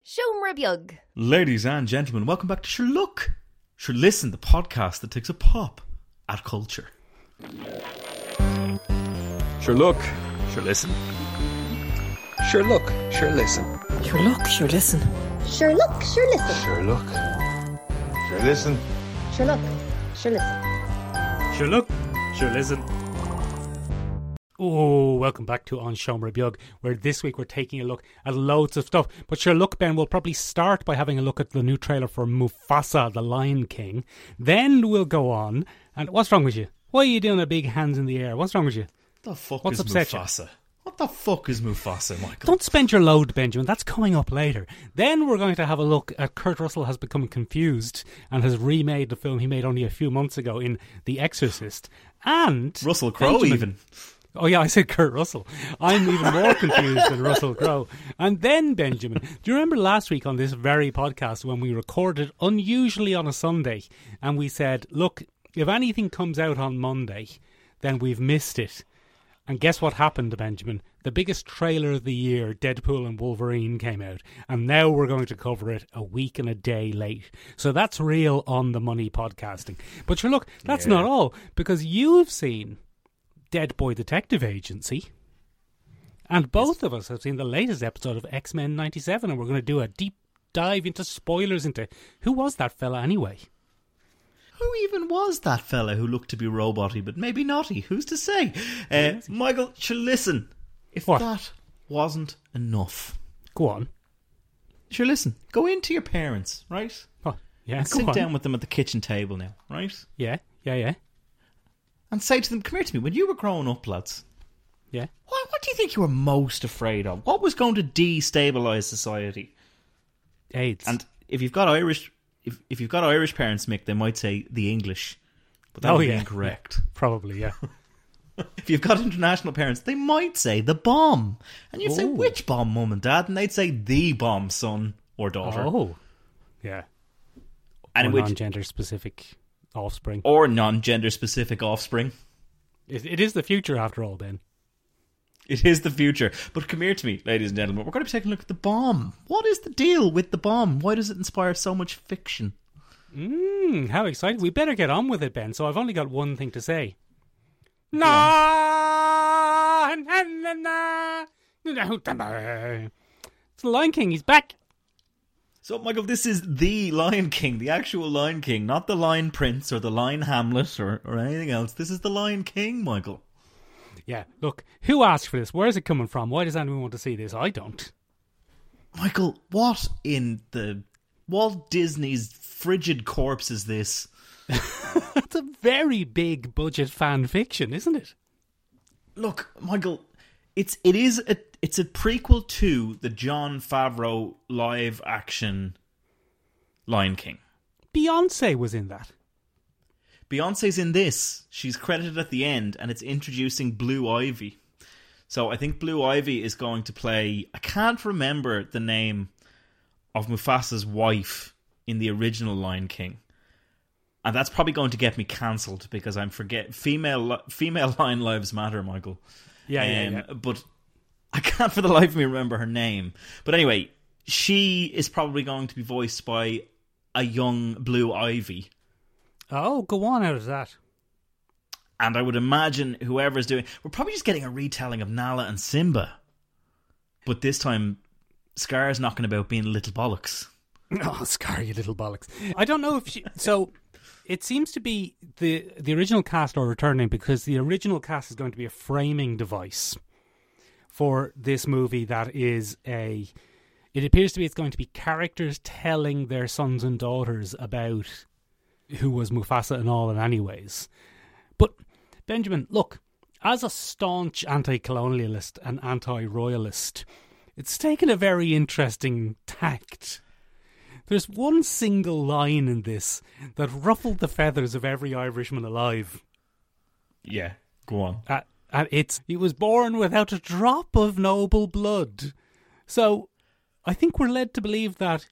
Siomra beag. Ladies and gentlemen, welcome back to Sure Look. Sure Listen, the podcast that takes a pop at culture. Sure Look, Sure Listen. Sure Look, Sure Listen. Sure look, sure listen. Sure look, sure listen. Sure Look, Sure Listen. Sure look, sure listen. Sure look, sure listen. Oh, welcome back to On Siomra Beag, where this week we're taking a look at loads of stuff. But sure, look, Ben, we'll probably start by having a look at the new trailer for Mufasa, the Lion King. Then we'll go on. And what's wrong with you? Why are you doing a big hands in the air? What's wrong with you? What the fuck What's is upset you? Mufasa? What the fuck is Mufasa, Michael? Don't spend your load, Benjamin. That's coming up later. Then we're going to have a look at Kurt Russell has become confused and has remade the film he made only a few months ago in The Exorcist. And Russell Crowe, Benjamin- even. Oh yeah, I said Kurt Russell. I'm even more confused than Russell Crowe. And then, Benjamin, do you remember last week on this very podcast when we recorded unusually on a Sunday and we said, look, if anything comes out on Monday, then we've missed it. And guess what happened, Benjamin? The biggest trailer of the year, Deadpool and Wolverine, came out. And now we're going to cover it a week and a day late. So that's real on the money podcasting. But sure, look, that's not all. Because you've seen Dead Boy Detective Agency. And both of us have seen the latest episode of X-Men 97. And we're going to do a deep dive into spoilers into who was that fella anyway? Who even was that fella who looked to be robot-y, but maybe naughty? Who's to say? Michael, sure, listen. If What? that wasn't enough, Go on. sure, listen. Go into your parents, right? Oh, yeah, And go sit on. down with them at the kitchen table now, right? Yeah. And say to them, come here to me, when you were growing up, lads, Yeah. what do you think you were most afraid of? What was going to destabilise society? AIDS. And if you've got Irish, if you've got Irish parents, Mick, they might say the English, but that would be incorrect. Probably, yeah. If you've got international parents, they might say the bomb, and you'd say Oh. which bomb, mum and dad, and they'd say the bomb, son or daughter, Oh. Yeah. and Or in which non-gender specific offspring. or non-gender specific offspring. It is the future after all, Ben. It is the future. But come here to me, ladies and gentlemen. We're going to be taking a look at the bomb. What is the deal with the bomb? Why does it inspire so much fiction? How exciting. We better get on with it, Ben. So I've only got one thing to say. It's the Lion King. He's back. So, Michael, this is the Lion King, the actual Lion King, not the Lion Prince or the Lion Hamlet or anything else. This is the Lion King, Michael. Yeah, look, who asked for this? Where is it coming from? Why does anyone want to see this? I don't. Michael, what in the Walt Disney's frigid corpse is this? It's a very big budget fan fiction, isn't it? Look, Michael, it's a prequel to the Jon Favreau live action Lion King. Beyonce was in that. Beyonce's in this. She's credited at the end, and it's introducing Blue Ivy. So I think Blue Ivy is going to play... I can't remember the name of Mufasa's wife in the original Lion King. And that's probably going to get me cancelled because I'm female Lion Lives Matter, Michael. Yeah. But I can't for the life of me remember her name. But anyway, she is probably going to be voiced by a young Blue Ivy. Oh, go on out of that. And I would imagine whoever's doing... We're probably just getting a retelling of Nala and Simba. But this time, Scar's knocking about being little bollocks. Oh, Scar, you little bollocks. I don't know if she... So, it seems to be the original cast are returning because the original cast is going to be a framing device for this movie that is a... It appears to be it's going to be characters telling their sons and daughters about who was Mufasa and all in anyways. But, Benjamin, look, as a staunch anti-colonialist and anti-royalist, it's taken a very interesting tact. There's one single line in this that ruffled the feathers of every Irishman alive. Yeah, go on. And it's, he was born without a drop of noble blood. So, I think we're led to believe that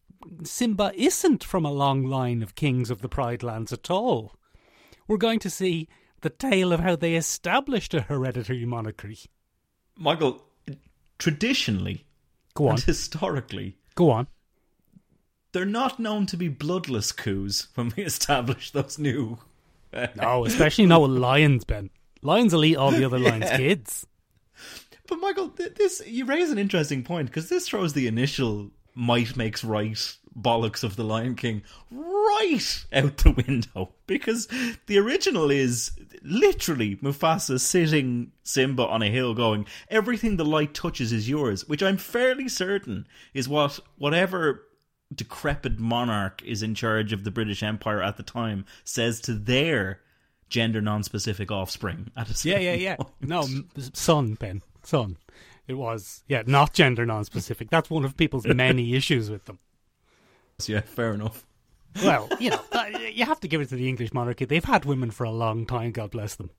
Simba isn't from a long line of kings of the Pride Lands at all. We're going to see the tale of how they established a hereditary monarchy. Michael, traditionally Go on. and historically, Go on. They're not known to be bloodless coups when we establish those new... No, especially no lions, Ben. Lions will eat all the other lions' kids. But Michael, this you raise an interesting point, because this throws the initial might makes right bollocks of the Lion King right out the window, because the original is literally Mufasa sitting Simba on a hill going, everything the light touches is yours, which I'm fairly certain is whatever decrepit monarch is in charge of the British Empire at the time says to their gender non-specific offspring at a certain point. No, son, Ben. Son. It was, not gender non-specific. That's one of people's many issues with them. Yeah, fair enough. Well, you have to give it to the English monarchy. They've had women for a long time, God bless them.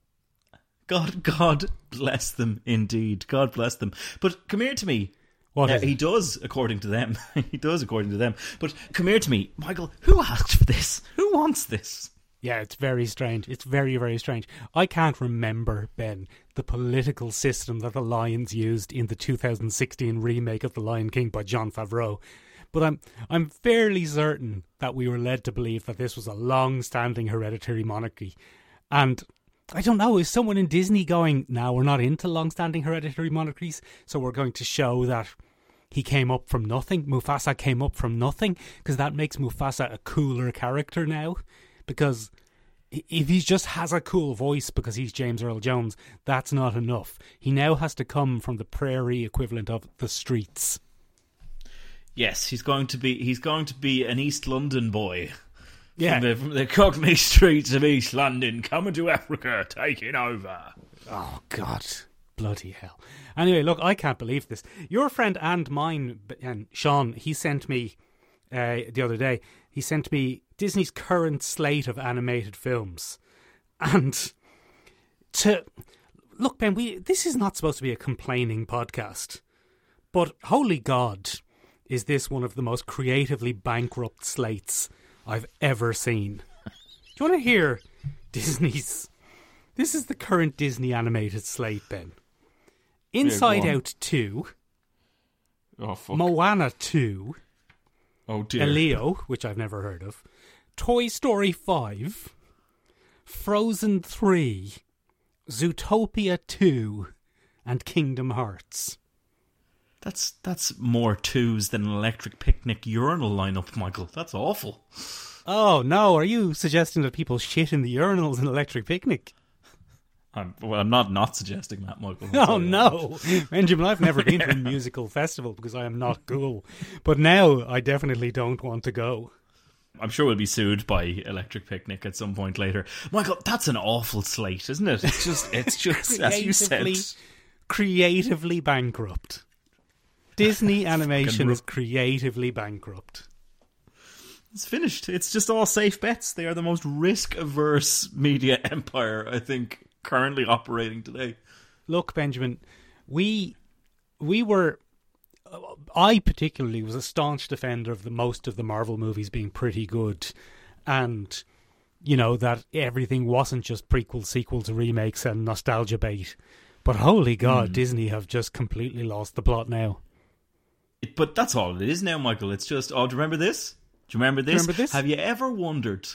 God bless them, indeed. God bless them. But come here to me. He does, according to them. But come here to me. Michael, who asked for this? Who wants this? Yeah, it's very strange. It's very, very strange. I can't remember, Ben, the political system that the Lions used in the 2016 remake of The Lion King by Jon Favreau. But I'm fairly certain that we were led to believe that this was a long-standing hereditary monarchy. And I don't know, is someone in Disney going, now we're not into long-standing hereditary monarchies, so we're going to show that he came up from nothing, Mufasa came up from nothing, because that makes Mufasa a cooler character now. Because if he just has a cool voice because he's James Earl Jones, that's not enough. He now has to come from the prairie equivalent of the streets. Yes, he's going to be an East London boy. Yeah. From the Cockney streets of East London, coming to Africa, taking over. Oh, God. Bloody hell. Anyway, look, I can't believe this. Your friend and mine, and Sean, he sent me the other day, he sent me Disney's current slate of animated films. And look, Ben, this is not supposed to be a complaining podcast, but holy God, is this one of the most creatively bankrupt slates I've ever seen. Do you want to hear Disney's... This is the current Disney animated slate, Ben. Inside Out 2. Oh, fuck. Moana 2. Oh, dear. Elio, which I've never heard of. Toy Story 5. Frozen 3. Zootopia 2. And Kingdom Hearts. That's more twos than an Electric Picnic urinal lineup, Michael. That's awful. Oh, no. Are you suggesting that people shit in the urinals in Electric Picnic? I'm not suggesting that, Michael. Oh, no. Benjamin, I've never been to a musical festival because I am not cool. But now I definitely don't want to go. I'm sure we'll be sued by Electric Picnic at some point later. Michael, that's an awful slate, isn't it? It's just as you said. Creatively bankrupt. Disney animation is creatively bankrupt. It's finished. It's just all safe bets. They are the most risk-averse media empire, I think, currently operating today. Look, Benjamin, I particularly was a staunch defender of most of the Marvel movies being pretty good, and that everything wasn't just prequels, sequels, remakes, and nostalgia bait. But holy God, Disney have just completely lost the plot now. But that's all it is now, Michael. It's just, do you remember this? Do you remember this? Have you ever wondered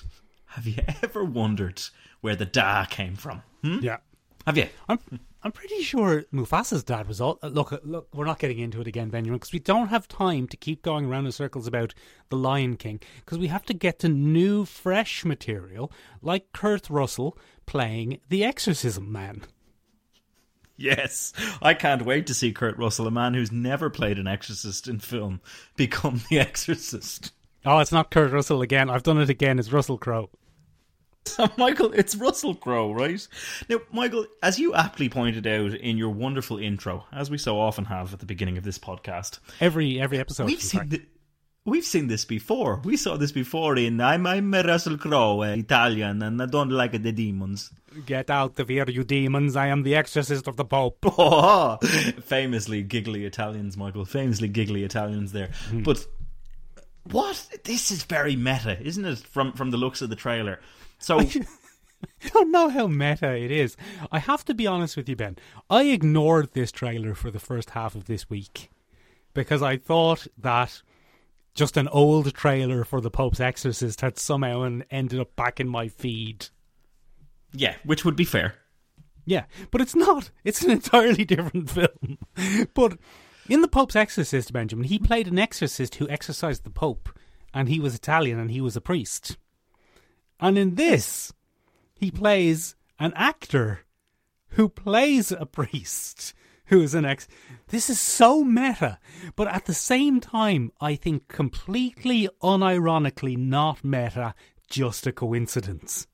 where the da came from? Yeah. Have you? I'm pretty sure Mufasa's dad was all... Look, we're not getting into it again, Benjamin, because we don't have time to keep going around in circles about The Lion King, because we have to get to new, fresh material, like Kurt Russell playing the Exorcism Man. Yes, I can't wait to see Kurt Russell, a man who's never played an exorcist in film, become the Exorcist. Oh, it's not Kurt Russell again. I've done it again. It's Russell Crowe. Michael, it's Russell Crowe, right? Now, Michael, as you aptly pointed out in your wonderful intro, as we so often have at the beginning of this podcast, every episode, we've seen this before. We saw this before in I'm a Russell Crowe, Italian, and I don't like the demons. Get out of here, you demons! I am the exorcist of the Pope. Oh, famously giggly Italians, Michael. Famously giggly Italians there, but. What? This is very meta, isn't it? From the looks of the trailer. So I don't know how meta it is. I have to be honest with you, Ben. I ignored this trailer for the first half of this week because I thought that just an old trailer for The Pope's Exorcist had somehow ended up back in my feed. Yeah, which would be fair. Yeah, but it's not. It's an entirely different film. But in The Pope's Exorcist, Benjamin, he played an exorcist who exorcised the Pope, and he was Italian and he was a priest. And in this, he plays an actor who plays a priest who is an This is so meta, but at the same time, I think completely unironically not meta, just a coincidence.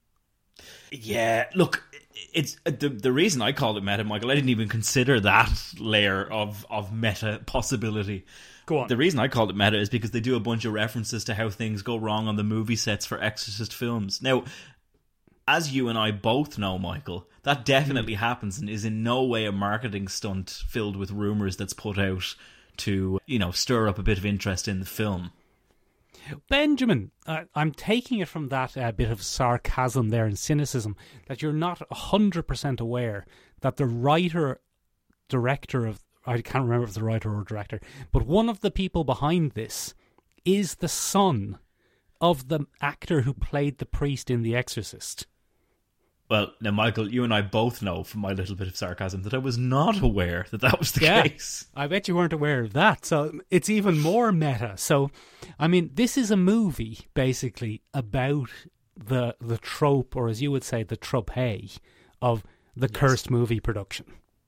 Yeah, look, it's the reason I called it meta, Michael. I didn't even consider that layer of meta possibility. Go on. The reason I called it meta is because they do a bunch of references to how things go wrong on the movie sets for Exorcist films. Now, as you and I both know, Michael, that definitely happens and is in no way a marketing stunt filled with rumours that's put out to, stir up a bit of interest in the film. Benjamin, I'm taking it from that bit of sarcasm there and cynicism that you're not 100% aware that the writer-director of... I can't remember if it's the writer or director, but one of the people behind this is the son of the actor who played the priest in The Exorcist. Well, now, Michael, you and I both know from my little bit of sarcasm that I was not aware that was the case. I bet you weren't aware of that. So it's even more meta. So, I mean, this is a movie, basically, about the trope, or as you would say, the trope of the cursed movie production.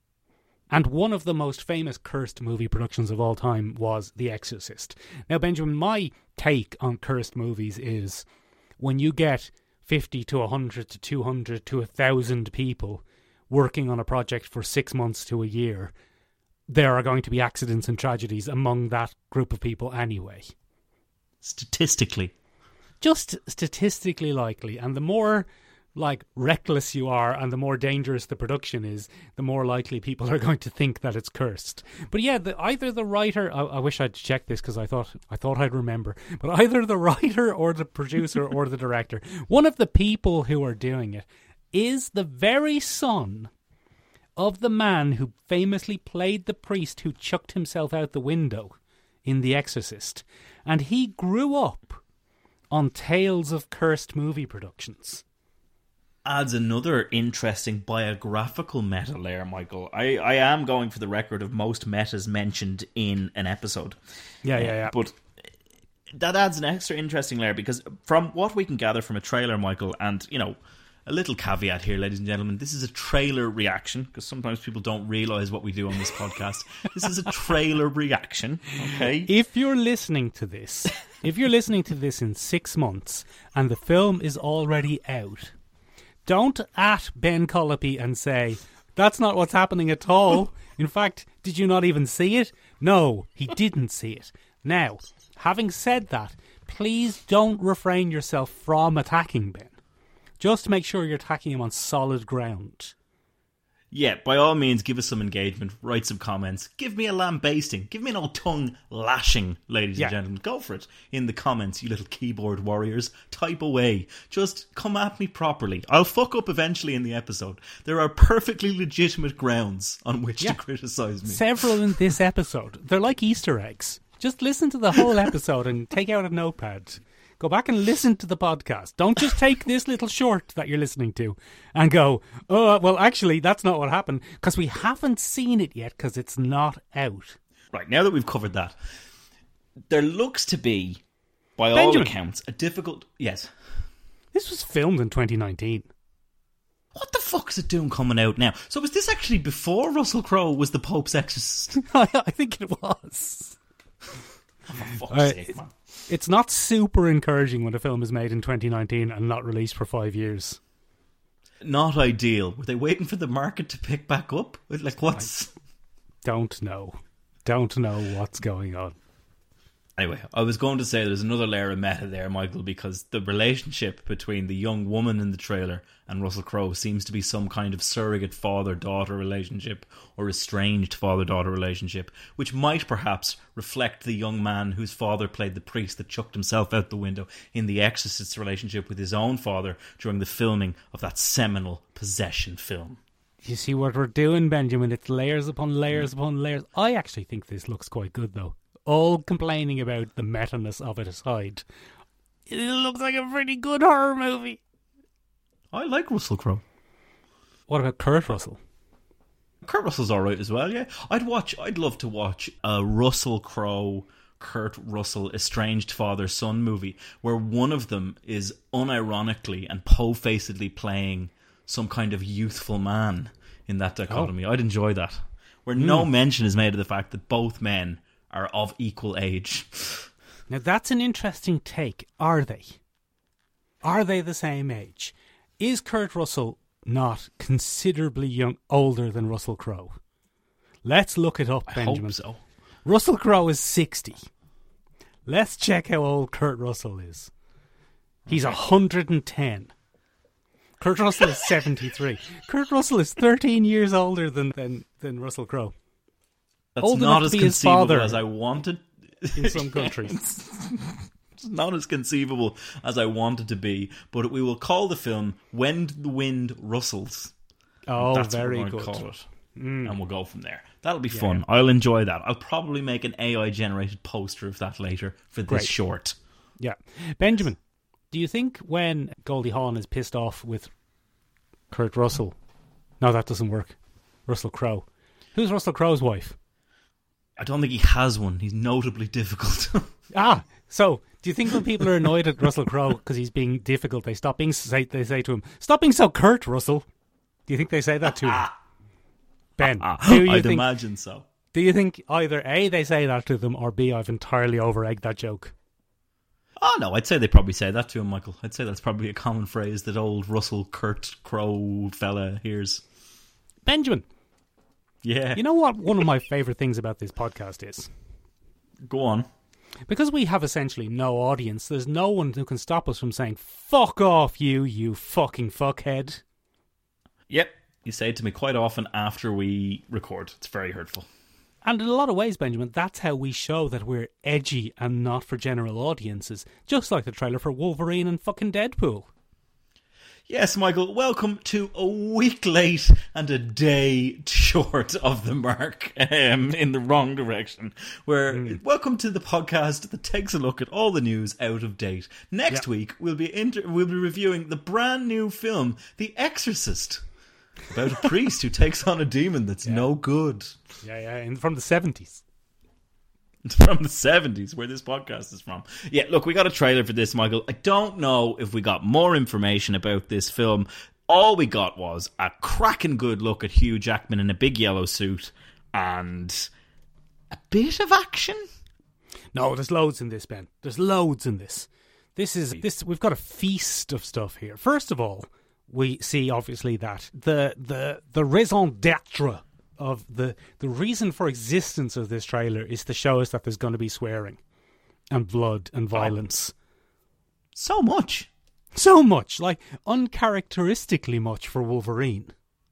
And one of the most famous cursed movie productions of all time was The Exorcist. Now, Benjamin, my take on cursed movies is when you get 50 to 100 to 200 to 1,000 people working on a project for 6 months to a year, there are going to be accidents and tragedies among that group of people anyway. Statistically. Just statistically likely. And the more reckless you are and the more dangerous the production is, the more likely people are going to think that it's cursed. But yeah, either the writer, I wish I'd checked this because I thought I'd remember, but either the writer or the producer or the director, one of the people who are doing it is the very son of the man who famously played the priest who chucked himself out the window in The Exorcist. And he grew up on tales of cursed movie productions. Adds another interesting biographical meta layer, Michael. I am going for the record of most metas mentioned in an episode. Yeah. But that adds an extra interesting layer because from what we can gather from a trailer, Michael, and, a little caveat here, ladies and gentlemen, this is a trailer reaction because sometimes people don't realise what we do on this podcast. This is a trailer reaction, okay? If you're listening to this in 6 months and the film is already out, don't at Ben Colopy and say, that's not what's happening at all. In fact, did you not even see it? No, he didn't see it. Now, having said that, please don't refrain yourself from attacking Ben. Just make sure you're attacking him on solid ground. Yeah, by all means, give us some engagement, write some comments, give me a lambasting, give me an old tongue lashing, ladies and gentlemen. Go for it in the comments, you little keyboard warriors. Type away. Just come at me properly. I'll fuck up eventually in the episode. There are perfectly legitimate grounds on which to criticise me. Several in this episode. They're like Easter eggs. Just listen to the whole episode and take out a notepad. Go back and listen to the podcast. Don't just take this little short that you're listening to and go, oh, well, actually, that's not what happened, because we haven't seen it yet because it's not out. Right, now that we've covered that, there looks to be, by Benjamin, all accounts, a difficult... Yes? This was filmed in 2019. What the fuck is it doing coming out now? So was this actually before Russell Crowe was the Pope's Exorcist? I think it was. Oh, for fuck's sake, man. It's not super encouraging when a film is made in 2019 and not released for 5 years. Not ideal. Were they waiting for the market to pick back up? Like, what's... Don't know. Don't know what's going on. Anyway, I was going to say there's another layer of meta there, Michael, because the relationship between the young woman in the trailer and Russell Crowe seems to be some kind of surrogate father-daughter relationship or estranged father-daughter relationship, which might perhaps reflect the young man whose father played the priest that chucked himself out the window in The Exorcist's relationship with his own father during the filming of that seminal possession film. You see what we're doing, Benjamin? It's layers upon layers upon layers. I actually think this looks quite good, though. all complaining about the meta-ness of it aside, it looks like a pretty good horror movie. I like Russell Crowe. What about Kurt Russell? Kurt Russell's alright as well, yeah. I'd love to watch a Russell Crowe, Kurt Russell estranged father-son movie where one of them is unironically and po-facedly playing some kind of youthful man in that dichotomy. I'd enjoy that. Where no mention is made of the fact that both men are of equal age. Now that's an interesting take. Are they? Are they the same age? Is Kurt Russell not considerably older than Russell Crowe? Let's look it up, Benjamin. I hope so. Russell Crowe is 60. Let's check how old Kurt Russell is. He's 110. Kurt Russell is 73. Kurt Russell is 13 years older than Russell Crowe. That's Old not enough as to be his conceivable father as I wanted. in some countries. It's not as conceivable as I wanted to be, but we will call the film When the Wind Rustles. Oh, That's very what we're good. going to call it. And we'll go from there. That'll be fun. I'll enjoy that. I'll probably make an AI-generated poster of that later for this Great. short. Yeah. Benjamin, do you think when Goldie Hawn is pissed off with Kurt Russell... No, that doesn't work. Russell Crowe. Who's Russell Crowe's wife? I don't think he has one. He's notably difficult. So do you think when people are annoyed at Russell Crowe because he's being difficult, they say to him, "Stop being so curt, Russell"? Do you think they say that to him? Ben, do you I'd think, imagine so. do you think either A, they say that to them, or B, I've entirely over-egged that joke? Oh, no, I'd say they probably say that to him, Michael. I'd say that's probably a common phrase that old Russell Kurt Crowe fella hears. Benjamin, Yeah. you know what one of my favourite things about this podcast is? Go on. Because we have essentially no audience, there's no one who can stop us from saying, "Fuck off, you fucking fuckhead." Yep. You say it to me quite often after we record. It's very hurtful. And in a lot of ways, Benjamin, that's how we show that we're edgy and not for general audiences. Just like the trailer for Wolverine and fucking Deadpool. Yes, Michael, welcome to a week late and a day short of the mark in the wrong direction. Welcome to the podcast that takes a look at all the news out of date. Next week, we'll be reviewing the brand new film, The Exorcist, about a priest who takes on a demon that's no good. And from the 70s. It's from the 70s, where this podcast is from. Yeah, look, we got a trailer for this, Michael. I don't know if we got more information about this film. All we got was a cracking good look at Hugh Jackman in a big yellow suit and a bit of action. No, there's loads in this, Ben. There's loads in this. We've got a feast of stuff here. First of all, we see obviously that the raison d'etre of the reason for existence of this trailer is to show us that there's going to be swearing and blood and violence. So much. So much, like uncharacteristically much for Wolverine.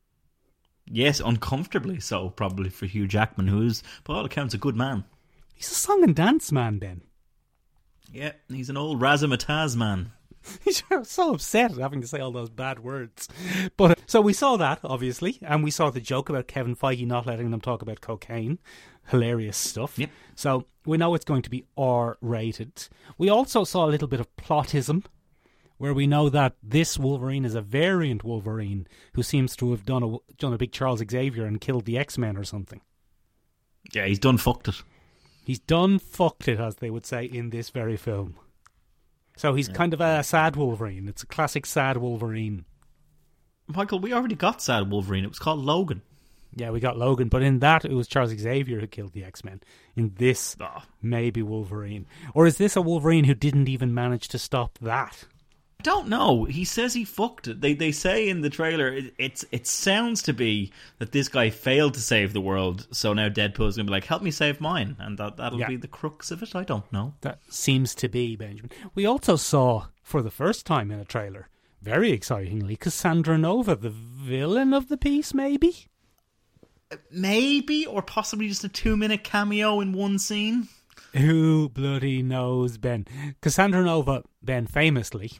Yes, uncomfortably so, probably for Hugh Jackman, who is, by all accounts, a good man. He's a song and dance man, Ben. Yeah, he's an old razzmatazz man. He's so upset at having to say all those bad words. But so we saw that, obviously, and we saw the joke about Kevin Feige not letting them talk about cocaine. Hilarious stuff. Yep. So we know it's going to be R-rated. We also saw a little bit of plotism, where we know that this Wolverine is a variant Wolverine who seems to have done a big Charles Xavier and killed the X-Men or something. Yeah, he's done fucked it. He's done fucked it, as they would say in this very film. So he's kind of a sad Wolverine. It's a classic sad Wolverine. Michael, we already got sad Wolverine. It was called Logan. Yeah, we got Logan, but in that it was Charles Xavier who killed the X-Men. In this, maybe Wolverine. Or is this a Wolverine who didn't even manage to stop that? I don't know. He says he fucked it. They say in the trailer, it sounds to be that this guy failed to save the world, so now Deadpool's going to be like, help me save mine. And that'll be the crux of it. I don't know. That seems to be, Benjamin. We also saw, for the first time in a trailer, very excitingly, Cassandra Nova, the villain of the piece, maybe? Maybe, or possibly just a 2-minute cameo in one scene. Who bloody knows, Ben? Cassandra Nova, Ben, famously,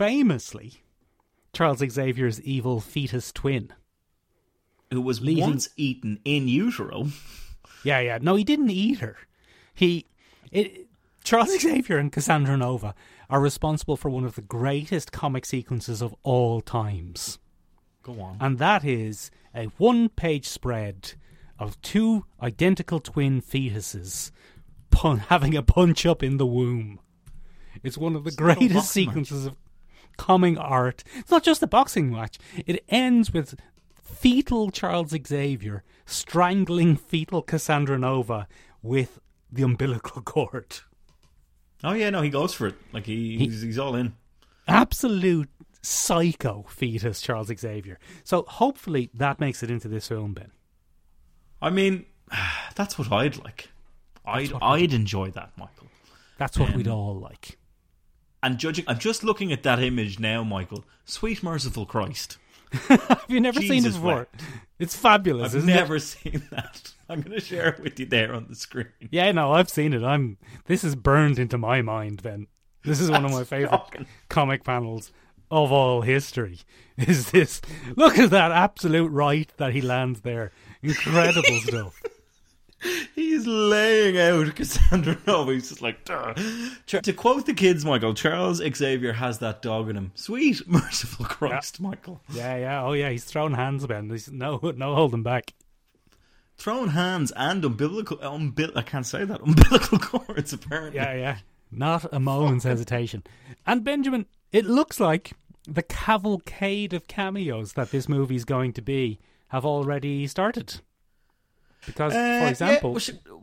Charles Xavier's evil fetus twin. Who was once eaten in utero. Yeah. No, he didn't eat her. He Charles Xavier and Cassandra Nova are responsible for one of the greatest comic sequences of all times. Go on. And that is a one-page spread of two identical twin fetuses having a punch-up in the womb. It's one of the greatest sequences of comic art. It's not just a boxing match. It ends with fetal Charles Xavier strangling fetal Cassandra Nova with the umbilical cord. Oh yeah, no, he goes for it. Like he's all in. Absolute psycho fetus Charles Xavier. So hopefully that makes it into this film, Ben. I mean, that's what I'd like. I'd enjoy that, Michael. That's what we'd all like. And judging, I'm just looking at that image now, Michael. Sweet merciful Christ. Have you never seen it Jesus before? wept. It's fabulous, I've isn't it? never seen that. I'm going to share it with you there on the screen. Yeah, no, I've seen it. This is burned into my mind, Ben. This is one of my favourite comic panels of all history. Is this? Look at that absolute right that he lands there. Incredible stuff. He's laying out Cassandra Nova. He's just like, duh. To quote the kids, Michael, Charles Xavier has that dog in him. Sweet merciful Christ, yeah. Michael. Yeah. Oh, yeah. He's throwing hands, Ben. There's no holding back. Throwing hands and I can't say that. Umbilical cords, apparently. Yeah. Not a moment's hesitation. And Benjamin, it looks like the cavalcade of cameos that this movie's going to be have already started. Because, for example...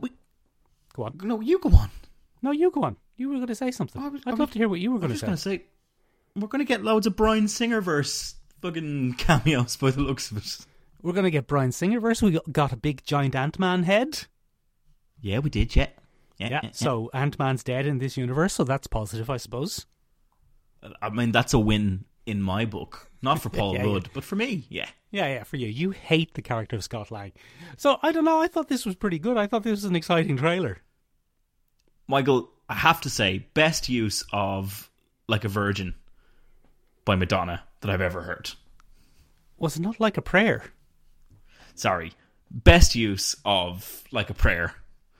Go on. No, you go on. No, you go on. You were going to say something. I'd love to hear what you were going to say. I was going to say, we're going to get loads of Bryan Singer-verse fucking cameos by the looks of it. We're going to get Bryan Singer-verse. We got a big giant Ant-Man head. Yeah, we did, yeah. So Ant-Man's dead in this universe, so that's positive, I suppose. I mean, that's a win in my book. Not for Paul Rudd, but for me, yeah. Yeah, for you. You hate the character of Scott Lang. So, I don't know, I thought this was pretty good. I thought this was an exciting trailer. Michael, I have to say, best use of Like a Virgin by Madonna that I've ever heard. Was it not Like a Prayer? Sorry. Best use of Like a Prayer.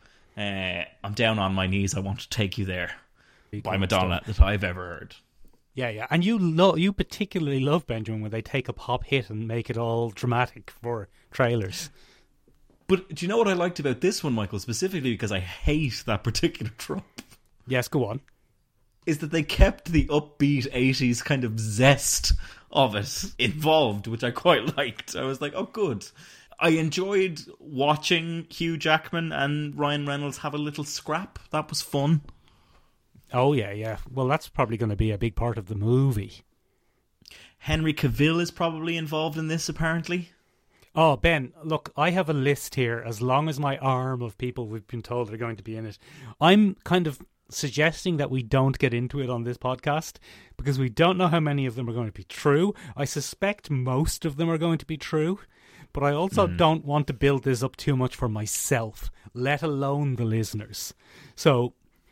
I'm down on my knees, I want to take you there. By Madonna that I've ever heard. Yeah. And you particularly love, Benjamin, when they take a pop hit and make it all dramatic for trailers. But do you know what I liked about this one, Michael, specifically because I hate that particular trope? Yes, go on. Is that they kept the upbeat 80s kind of zest of it involved, which I quite liked. I was like, oh, good. I enjoyed watching Hugh Jackman and Ryan Reynolds have a little scrap. That was fun. Oh, yeah. Well, that's probably going to be a big part of the movie. Henry Cavill is probably involved in this, apparently. Oh, Ben, look, I have a list here, as long as my arm of people we've been told are going to be in it. I'm kind of suggesting that we don't get into it on this podcast, because we don't know how many of them are going to be true. I suspect most of them are going to be true, but I also don't want to build this up too much for myself, let alone the listeners. So...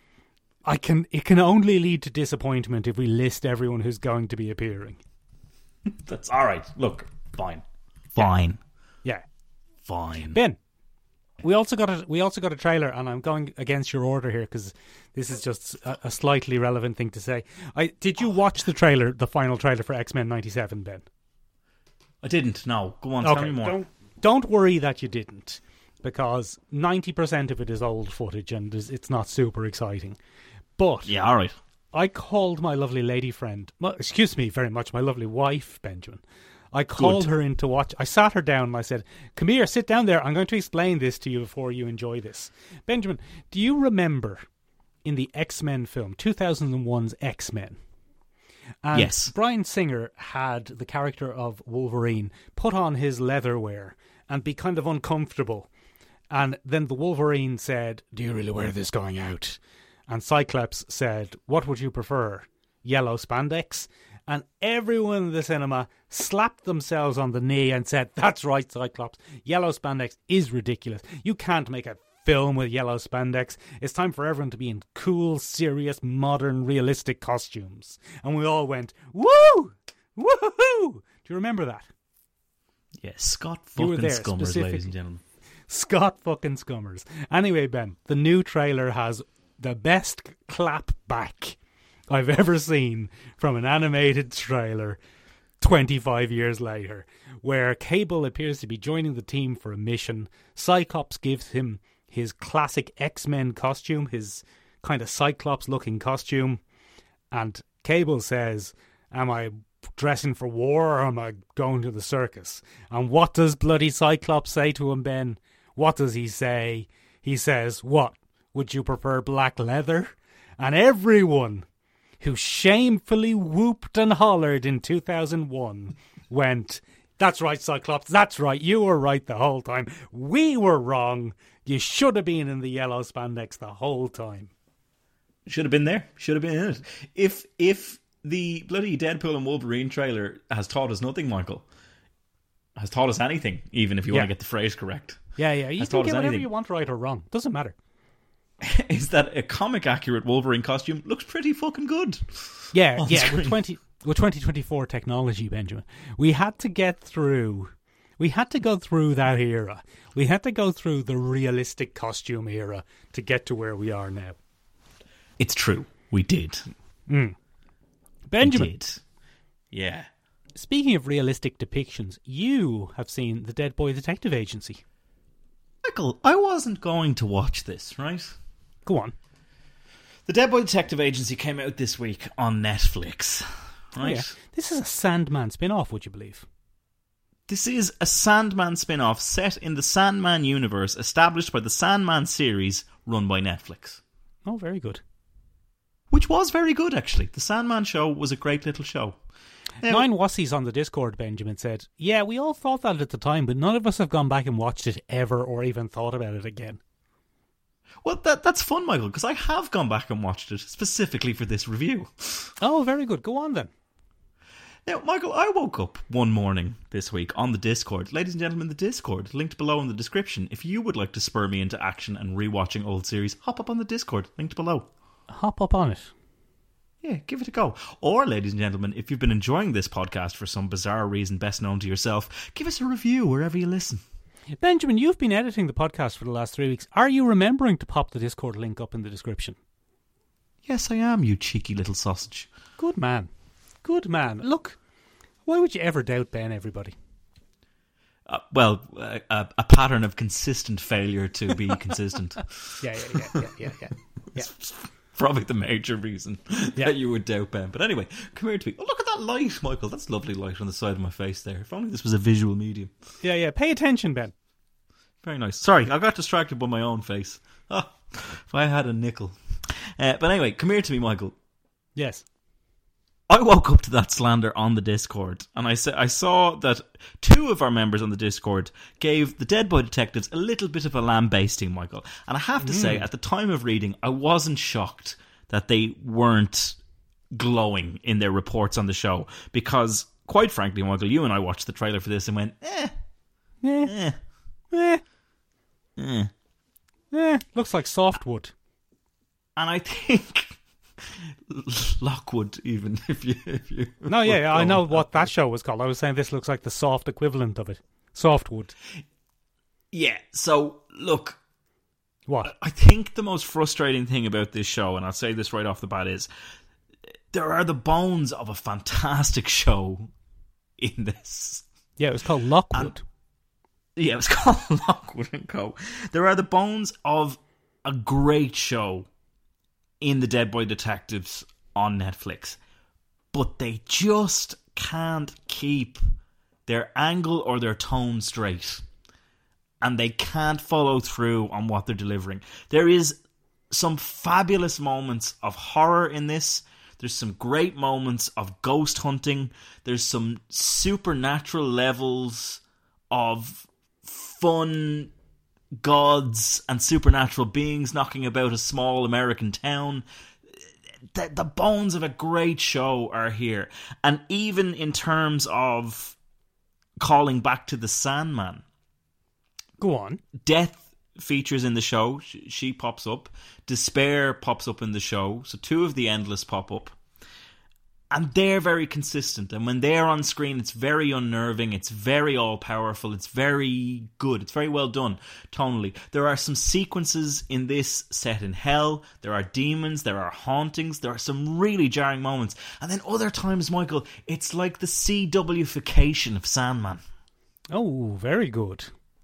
It can only lead to disappointment if we list everyone who's going to be appearing. That's all right. Look, fine. Yeah. Fine. Ben, we also got a trailer, and I'm going against your order here because this is just a slightly relevant thing to say. Did you watch the trailer, the final trailer for X-Men 97, Ben? I didn't. No. Go on, tell me more. Don't worry that you didn't, because 90% of it is old footage and it's not super exciting. But yeah, all right. I called my lovely lady friend, excuse me very much, my lovely wife, Benjamin. I called her in to watch. I sat her down and I said, come here, sit down there. I'm going to explain this to you before you enjoy this. Benjamin, do you remember in the X-Men film, 2001's X-Men? And yes. Bryan Singer had the character of Wolverine put on his leatherwear and be kind of uncomfortable. And then the Wolverine said, do you really wear this going out? And Cyclops said, what would you prefer? Yellow spandex? And everyone in the cinema slapped themselves on the knee and said, that's right, Cyclops. Yellow spandex is ridiculous. You can't make a film with yellow spandex. It's time for everyone to be in cool, serious, modern, realistic costumes. And we all went, woo! Woohoo! Do you remember that? Yeah, Scott fucking Scummers, ladies and gentlemen. Scott fucking Scummers. Anyway, Ben, the new trailer has the best clap back I've ever seen from an animated trailer 25 years later, where Cable appears to be joining the team for a mission. Cyclops gives him his classic X-Men costume, his kind of Cyclops-looking costume, and Cable says, am I dressing for war or am I going to the circus? And what does bloody Cyclops say to him, Ben? What does he say? He says, what? Would you prefer black leather? And everyone who shamefully whooped and hollered in 2001 went, that's right, Cyclops, that's right, you were right the whole time. We were wrong. You should have been in the yellow spandex the whole time. Should have been there. Should have been in it. If the bloody Deadpool and Wolverine trailer has taught us nothing, Michael, has taught us anything, even if you want to get the phrase correct. Yeah. You has can get whatever anything, you want right or wrong. Doesn't matter. Is that a comic-accurate Wolverine costume looks pretty fucking good. Yeah. With 2024 technology, Benjamin, we had to go through that era. We had to go through the realistic costume era to get to where we are now. It's true. We did. Benjamin. We did. Yeah. Speaking of realistic depictions, you have seen The Dead Boy Detective Agency. Michael, I wasn't going to watch this, right? Go on. The Dead Boy Detective Agency came out this week on Netflix, right? Oh, yeah. This is a Sandman spin-off, would you believe? This is a Sandman spin-off set in the Sandman universe established by the Sandman series run by Netflix. Oh, very good. Which was very good, actually. The Sandman show was a great little show. Nine Wassies on the Discord, Benjamin, said, yeah, we all thought that at the time, but none of us have gone back and watched it ever or even thought about it again. Well, that's fun, Michael, because I have gone back and watched it specifically for this review. Oh, very good. Go on, then. Now, Michael, I woke up one morning this week on the Discord. Ladies and gentlemen, the Discord, linked below in the description. If you would like to spur me into action and rewatching old series, hop up on the Discord, linked below. Hop up on it. Yeah, give it a go. Or, ladies and gentlemen, if you've been enjoying this podcast for some bizarre reason best known to yourself, give us a review wherever you listen. Benjamin, you've been editing the podcast for the last 3 weeks. Are you remembering to pop the Discord link up in the description? Yes, I am, you cheeky little sausage. Good man. Good man. Look, why would you ever doubt Ben, everybody? A pattern of consistent failure to be consistent. Yeah. Probably the major reason that you would doubt Ben. But anyway, come here to me. Oh, look at that light, Michael. That's lovely light on the side of my face there. If only this was a visual medium. Yeah. Pay attention, Ben. Very nice. Sorry, I got distracted by my own face. Oh, if I had a nickel. But anyway, come here to me, Michael. Yes. I woke up to that slander on the Discord, and I saw that two of our members on the Discord gave the Dead Boy Detectives a little bit of a lambasting, Michael. And I have to say, at the time of reading, I wasn't shocked that they weren't glowing in their reports on the show, because, quite frankly, Michael, you and I watched the trailer for this and went, looks like softwood. And I think Lockwood, even if you no, yeah, I know what that show was called. I was saying this looks like the soft equivalent of it. Softwood. Yeah, so look, what I think the most frustrating thing about this show, and I'll say this right off the bat, is there are the bones of a fantastic show in this. Yeah, it was called Lockwood. Yeah, it was called Lockwood and Co. There are the bones of a great show in the Dead Boy Detectives on Netflix, but they just can't keep their angle or their tone straight, and they can't follow through on what they're delivering. There is some fabulous moments of horror in this. There's some great moments of ghost hunting. There's some supernatural levels of fun gods and supernatural beings knocking about a small American town. The bones of a great show are here. And even in terms of calling back to the Sandman, go on. Death features in the show. She pops up. Despair pops up in the show. So two of the Endless pop up. And they're very consistent. And when they're on screen, it's very unnerving. It's very all-powerful. It's very good. It's very well done, tonally. There are some sequences in this set in hell. There are demons. There are hauntings. There are some really jarring moments. And then other times, Michael, it's like the CW-fication of Sandman. Oh, very good.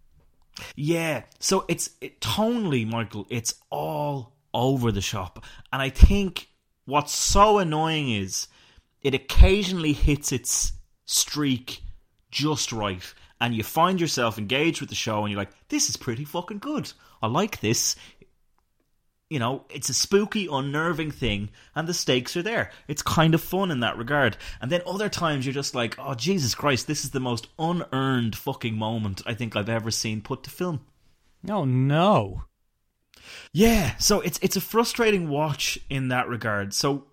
Yeah. So tonally, Michael, it's all over the shop. And I think what's so annoying is it occasionally hits its streak just right, and you find yourself engaged with the show, and you're like, this is pretty fucking good. I like this. You know, it's a spooky, unnerving thing, and the stakes are there. It's kind of fun in that regard. And then other times you're just like, oh, Jesus Christ, this is the most unearned fucking moment I think I've ever seen put to film. Oh, no. Yeah, so it's a frustrating watch in that regard. So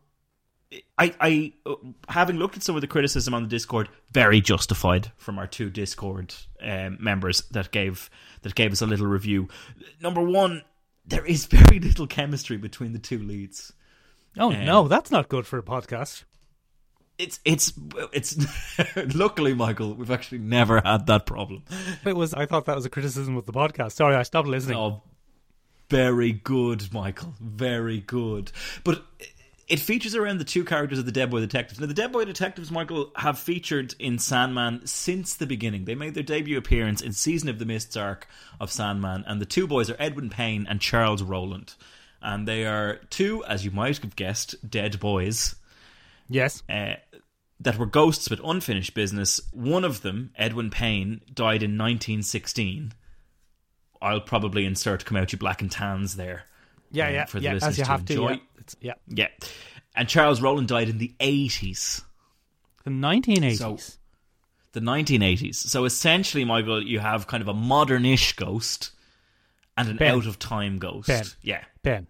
I having looked at some of the criticism on the Discord, very justified from our two Discord members that gave us a little review. Number one, there is very little chemistry between the two leads. Oh no, that's not good for a podcast. It's luckily, Michael, we've actually never had that problem. I thought that was a criticism of the podcast. Sorry, I stopped listening. Oh, very good, Michael. Very good. But it features around the two characters of the Dead Boy Detectives. Now, the Dead Boy Detectives, Michael, have featured in Sandman since the beginning. They made their debut appearance in Season of the Mists arc of Sandman, and the two boys are Edwin Payne and Charles Rowland. And they are two, as you might have guessed, dead boys. Yes. That were ghosts with unfinished business. One of them, Edwin Payne, died in 1916. I'll probably insert Come Out You Black and Tans there. Yeah, for the listeners as you have to enjoy. Yeah. And Charles Rowland died in the 80s. The 1980s. So, the 1980s. So essentially, Michael, you have kind of a modern-ish ghost and an out-of-time ghost. Ben.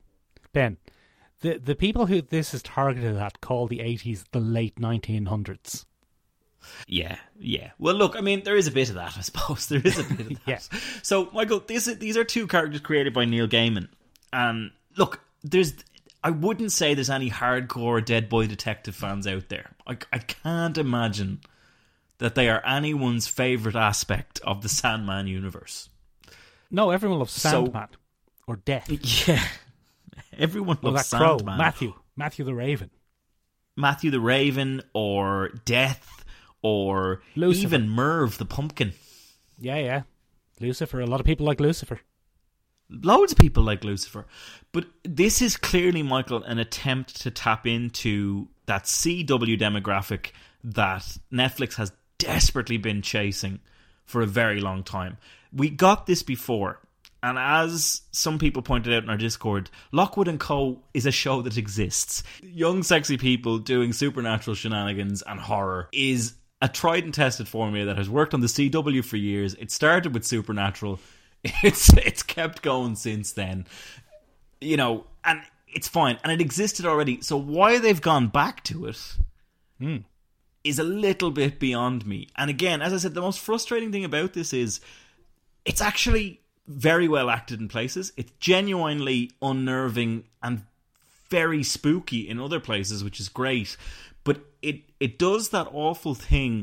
The people who this is targeted at call the 80s the late 1900s. Yeah. Well, look, I mean, there is a bit of that, I suppose. There is a bit of that. Yeah. So, Michael, these are two characters created by Neil Gaiman. And look, I wouldn't say there's any hardcore Dead Boy Detective fans out there. I can't imagine that they are anyone's favourite aspect of the Sandman universe. No, everyone loves Sandman. Or Death. Yeah. Everyone loves Sandman. Crow. Matthew the Raven. Matthew the Raven, or Death, or Lucifer. Even Merv the Pumpkin. Yeah. Lucifer. A lot of people like Lucifer. Loads of people like Lucifer. But this is clearly, Michael, an attempt to tap into that CW demographic that Netflix has desperately been chasing for a very long time. We got this before, and as some people pointed out in our Discord, Lockwood & Co. is a show that exists. Young, sexy people doing supernatural shenanigans and horror is a tried and tested formula that has worked on the CW for years. It started with Supernatural. It's kept going since then, you know, and it's fine, and it existed already. So why they've gone back to it is a little bit beyond me. And again, as I said, the most frustrating thing about this is it's actually very well acted in places. It's genuinely unnerving and very spooky in other places, which is great. But it does that awful thing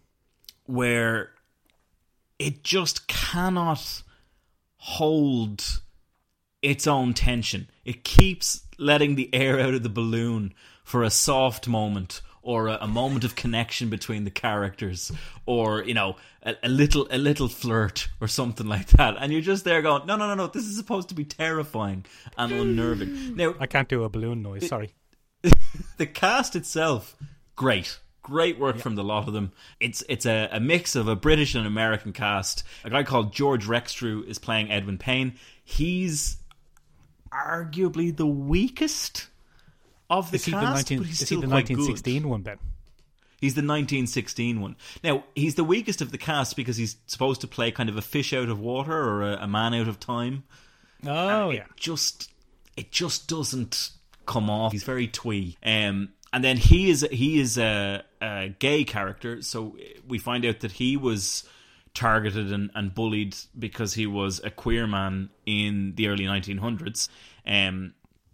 where it just cannot hold its own tension. It keeps letting the air out of the balloon for a soft moment, or a moment of connection between the characters, or, you know, a little flirt or something like that, and you're just there going, no, this is supposed to be terrifying and unnerving. Now, I can't do a balloon noise, sorry. The cast itself, great work from the lot of them. It's a mix of a British and American cast. A guy called George Rextrew is playing Edwin Payne. He's arguably the weakest of the cast, but he's still quite good. Is he the 1916 one, Ben? He's the 1916 one. Now, he's the weakest of the cast because he's supposed to play kind of a fish out of water, or a man out of time. Oh, yeah. It just doesn't come off. He's very twee. And then he is a gay character, so we find out that he was targeted and bullied because he was a queer man in the early 1900s. And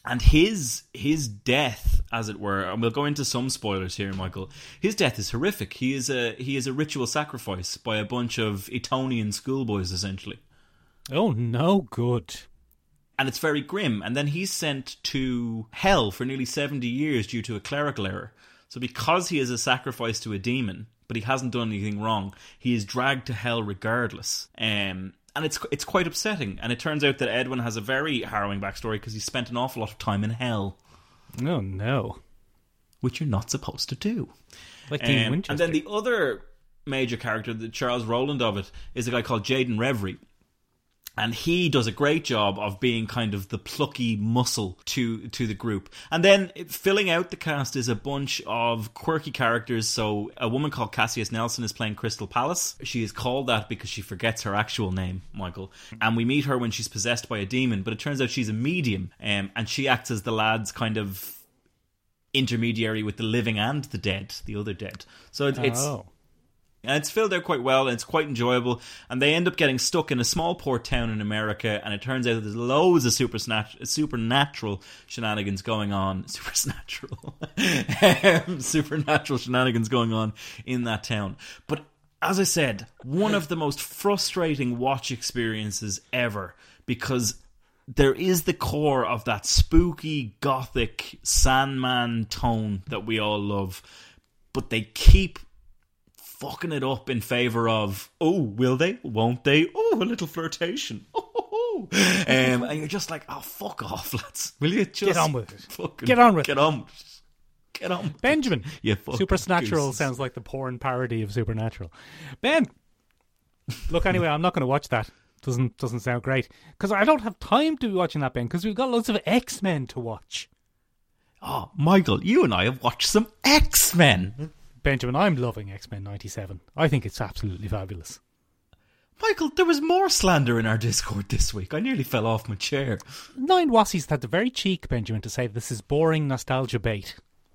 And his death, as it were, and we'll go into some spoilers here, Michael. His death is horrific. He is a ritual sacrifice by a bunch of Etonian schoolboys, essentially. Oh, no good. And it's very grim. And then he's sent to hell for nearly 70 years due to a clerical error. So because he is a sacrifice to a demon, but he hasn't done anything wrong, he is dragged to hell regardless. And it's quite upsetting. And it turns out that Edwin has a very harrowing backstory because he spent an awful lot of time in hell. Oh, no. Which you're not supposed to do. Like Dean Winchester. And then the other major character, the Charles Rowland of it, is a guy called Jaden Reverie. And he does a great job of being kind of the plucky muscle to the group. And then filling out the cast is a bunch of quirky characters. So a woman called Cassius Nelson is playing Crystal Palace. She is called that because she forgets her actual name, Michael. And we meet her when she's possessed by a demon. But it turns out she's a medium. And she acts as the lad's kind of intermediary with the living and the dead, the other dead. So it's filled out quite well, and it's quite enjoyable. And they end up getting stuck in a small port town in America, and it turns out that there's loads of supernatural shenanigans going on. Supernatural shenanigans going on in that town. But as I said, one of the most frustrating watch experiences ever, because there is the core of that spooky, gothic, Sandman tone that we all love, but they keep fucking it up in favour of, oh, will they? Won't they? Oh, a little flirtation. Oh. And you're just like, oh, fuck off, lads. Will you just get on with it? Get on with it. Benjamin. Yeah, Supernatural sounds like the porn parody of Supernatural. Ben, look, anyway, I'm not going to watch that. Doesn't sound great. Because I don't have time to be watching that, Ben, because we've got loads of X-Men to watch. Oh, Michael, you and I have watched some X-Men. Benjamin, I'm loving X-Men 97. I think it's absolutely fabulous. Michael, there was more slander in our Discord this week. I nearly fell off my chair. Nine Wassies had the very cheek, Benjamin, to say this is boring nostalgia bait.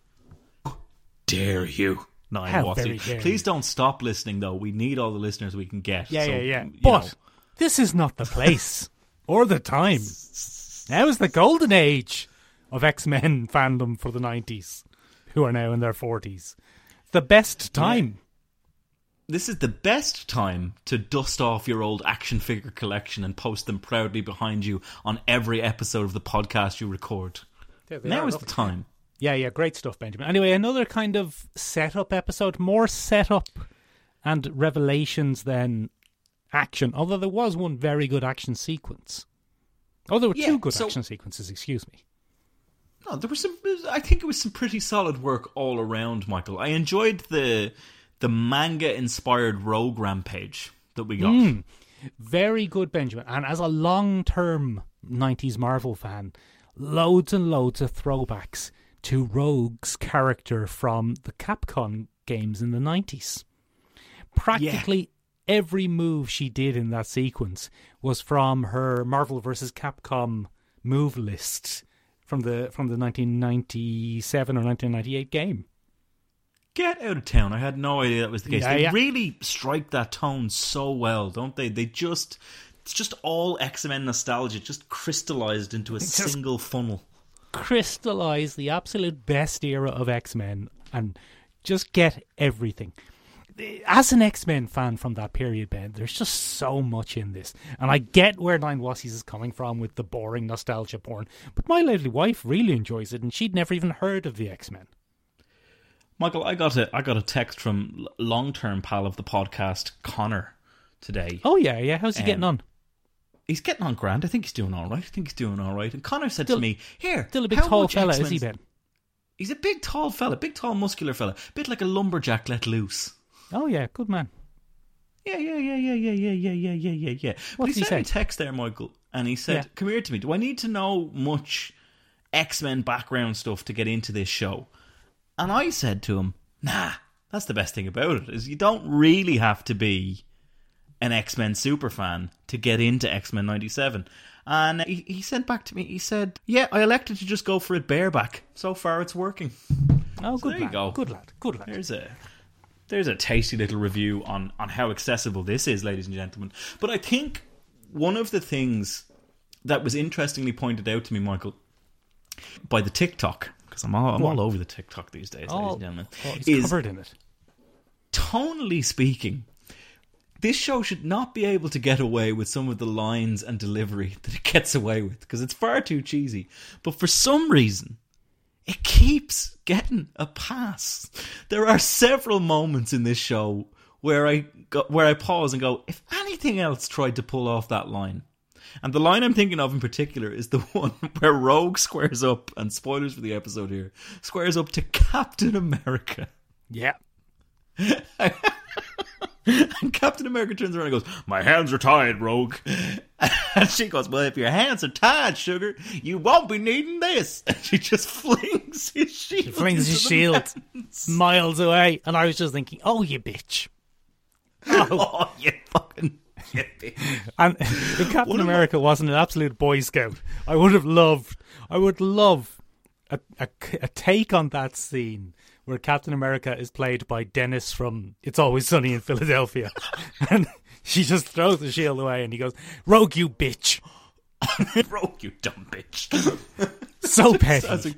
Dare you, Nine Wassies. Please don't stop listening, though. We need all the listeners we can get. Yeah. But this is not the place or the time. Now is the golden age of X-Men fandom for the 90s, who are now in their 40s. The best time. This is the best time to dust off your old action figure collection and post them proudly behind you on every episode of the podcast you record. Now is the time. Yeah, great stuff, Benjamin. Anyway, another kind of setup episode. More setup and revelations than action. Although there was one very good action sequence. Oh, there were two good action sequences, excuse me. No, there was some. I think it was some pretty solid work all around, Michael. I enjoyed the manga-inspired Rogue Rampage that we got. Very good, Benjamin. And as a long-term 90s Marvel fan, loads and loads of throwbacks to Rogue's character from the Capcom games in the 90s. Practically every move she did in that sequence was from her Marvel vs. Capcom move list from the 1997 or 1998 game. Get out of town. I had no idea that was the case. They really strike that tone so well, don't they? It's just all X-Men nostalgia, just crystallized into a single funnel. Crystallize the absolute best era of X-Men and just get everything. As an X-Men fan from that period, Ben, there's just so much in this. And I get where Nine Wassies is coming from with the boring nostalgia porn. But my lovely wife really enjoys it, and she'd never even heard of the X-Men. Michael, I got a text from long-term pal of the podcast, Connor, today. Oh, yeah. How's he getting on? He's getting on grand. I think he's doing all right. And Connor said to me, here, still a big tall fella, is he, Ben? He's a big tall fella, big tall muscular fella. A bit like a lumberjack let loose. Oh, yeah, good man. Yeah. What did he say? He sent me a text there, Michael, and he said, come here to me. Do I need to know much X-Men background stuff to get into this show? And I said to him, nah, that's the best thing about it, is you don't really have to be an X-Men superfan to get into X-Men 97. And he sent back to me, he said, yeah, I elected to just go for it bareback. So far it's working. Oh, so good lad. Go. Good lad. There's a tasty little review on how accessible this is, ladies and gentlemen. But I think one of the things that was interestingly pointed out to me, Michael, by the TikTok, because I'm all over the TikTok these days, ladies and gentlemen, it's covered in it. Tonally speaking, this show should not be able to get away with some of the lines and delivery that it gets away with, because it's far too cheesy. But for some reason, it keeps getting a pass. There are several moments in this show where I pause and go, if anything else tried to pull off that line. And the line I'm thinking of in particular is the one where Rogue squares up, and spoilers for the episode here, squares up to Captain America. Yeah. And Captain America turns around and goes, my hands are tied, Rogue. And she goes, well, if your hands are tied, sugar, you won't be needing this. And she just flings his shield. She flings his shield miles away. And I was just thinking, oh, you bitch. Oh, you fucking bitch. And if Captain America wasn't an absolute Boy Scout, I would love a take on that scene where Captain America is played by Dennis from It's Always Sunny in Philadelphia. And she just throws the shield away and he goes, Rogue, you bitch. Rogue, you dumb bitch. So petty.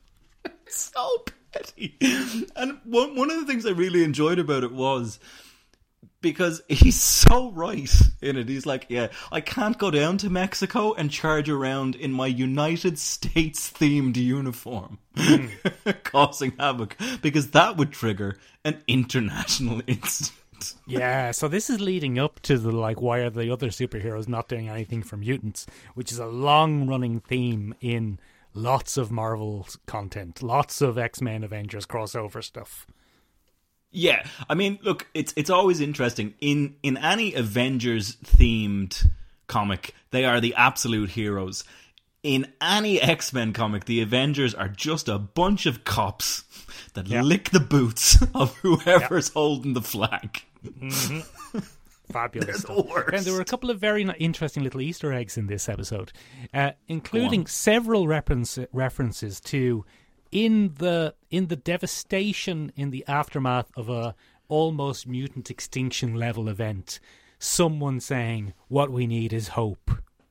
So petty. And one of the things I really enjoyed about it was, because he's so right in it. He's like, yeah, I can't go down to Mexico and charge around in my United States themed uniform, causing havoc, because that would trigger an international incident. Yeah, so this is leading up to the, like, why are the other superheroes not doing anything for mutants, which is a long-running theme in lots of Marvel content, lots of X-Men Avengers crossover stuff. Yeah, I mean, look, it's always interesting. In any Avengers-themed comic, they are the absolute heroes. In any X-Men comic, the Avengers are just a bunch of cops that lick the boots of whoever's holding the flag. Mm-hmm. Fabulous They're the stuff. worst. And there were a couple of very interesting little Easter eggs in this episode, including several references to... In the devastation, in the aftermath of a almost mutant extinction level event, someone saying, what we need is hope.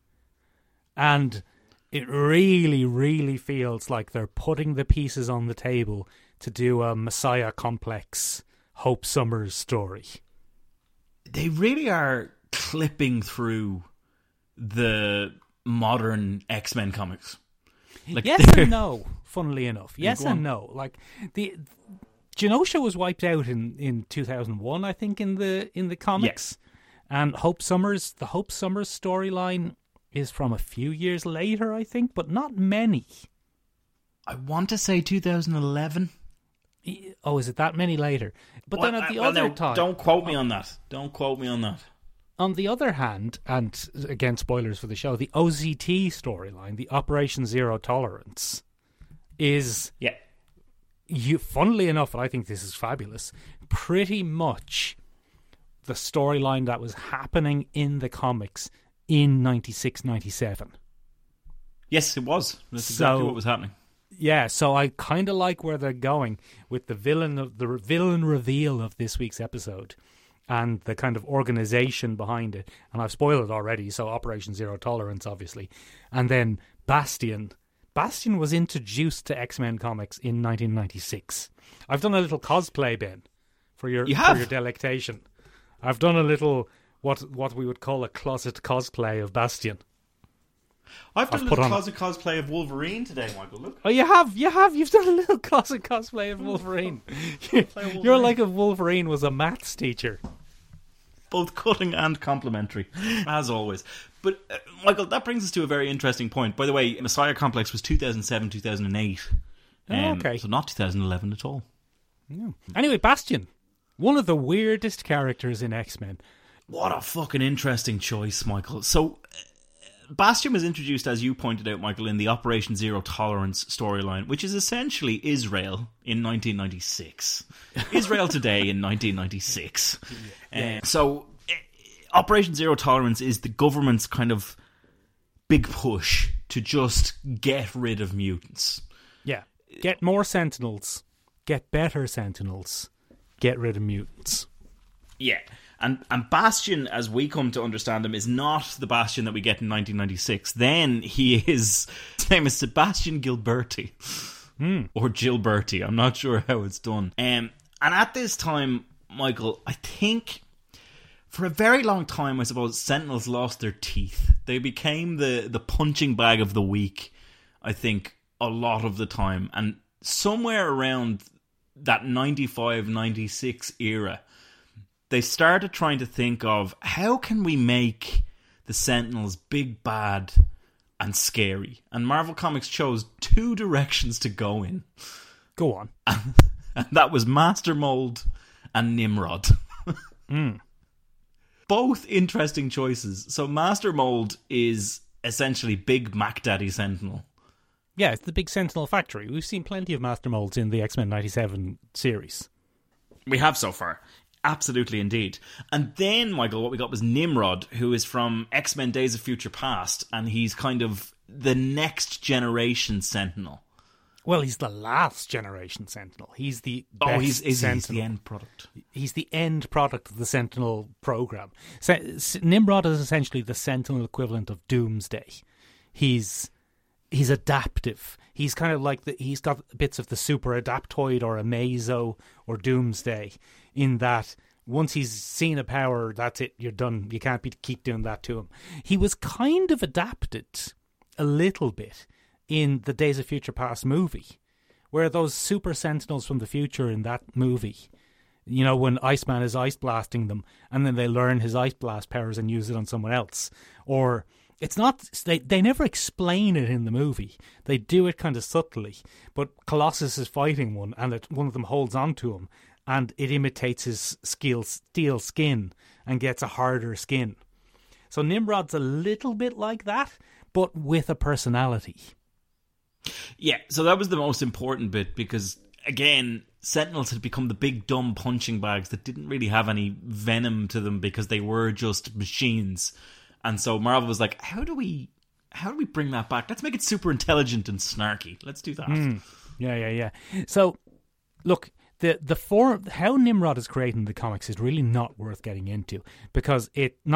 And it really, really feels like they're putting the pieces on the table to do a Messiah complex Hope Summers story. They really are clipping through the modern X-Men comics. Like, yes and no, funnily enough. Yes and no. Like, the Genosha was wiped out in 2001, I think, in the comics. Yes. And the Hope Summers storyline is from a few years later, I think, but not many. I want to say 2011. Oh, is it that many later? But then at the other time... Don't quote me on that. Don't quote me on that. On the other hand, and again, spoilers for the show, the OZT storyline, the Operation Zero Tolerance, is, funnily enough, and I think this is fabulous, pretty much the storyline that was happening in the comics in 96, 97. Yes, it was. That's exactly what was happening. Yeah, so I kind of like where they're going with the villain reveal of this week's episode. And the kind of organization behind it. And I've spoiled it already, so Operation Zero Tolerance, obviously. And then Bastion. Bastion was introduced to X-Men comics in 1996. I've done a little cosplay, Ben, for your delectation. I've done a little, what we would call a closet cosplay of Bastion. I've done a little closet cosplay of Wolverine today, Michael. Look. Oh, you have. You've done a little closet cosplay of Wolverine. You're like if Wolverine was a maths teacher. Both cutting and complimentary, as always. But, Michael, that brings us to a very interesting point. By the way, Messiah Complex was 2007, 2008. Okay. So not 2011 at all. Yeah. Anyway, Bastion. One of the weirdest characters in X-Men. What a fucking interesting choice, Michael. So... Bastion was introduced, as you pointed out, Michael, in the Operation Zero Tolerance storyline, which is essentially Israel in 1996. Israel today in 1996. So, Operation Zero Tolerance is the government's kind of big push to just get rid of mutants. Yeah. Get more Sentinels. Get better Sentinels. Get rid of mutants. Yeah. And Bastion, as we come to understand him, is not the Bastion that we get in 1996. Then his name is Sebastian Gilberti. Or Gilberti. I'm not sure how it's done. And at this time, Michael, I think for a very long time, I suppose, Sentinels lost their teeth. They became the punching bag of the week, I think, a lot of the time. And somewhere around that 95, 96 era, they started trying to think of how can we make the Sentinels big, bad, and scary. And Marvel Comics chose two directions to go in. Go on. And that was Master Mold and Nimrod. Both interesting choices. So Master Mold is essentially Big Mac Daddy Sentinel. Yeah, it's the big Sentinel factory. We've seen plenty of Master Molds in the X-Men 97 series. We have so far. Absolutely, indeed. And then, Michael, what we got was Nimrod, who is from X-Men Days of Future Past, and he's kind of the next generation Sentinel. Well, he's the last generation Sentinel. He's the best he's Sentinel. the end product. He's the end product of the Sentinel program. Nimrod is essentially the Sentinel equivalent of Doomsday. He's adaptive. He's kind of like he's got bits of the Super Adaptoid or Amazo or Doomsday, in that once he's seen a power, that's it, you're done. You can't keep doing that to him. He was kind of adapted a little bit in the Days of Future Past movie, where those super Sentinels from the future in that movie, you know, when Iceman is ice blasting them and then they learn his ice blast powers and use it on someone else. Or it's not, they never explain it in the movie. They do it kind of subtly, but Colossus is fighting one and one of them holds on to him and it imitates his steel skin and gets a harder skin. So Nimrod's a little bit like that, but with a personality. Yeah, so that was the most important bit because, again, Sentinels had become the big dumb punching bags that didn't really have any venom to them because they were just machines. And so Marvel was like, how do we bring that back? Let's make it super intelligent and snarky. Let's do that. Yeah. So, look, how Nimrod is created in the comics is really not worth getting into because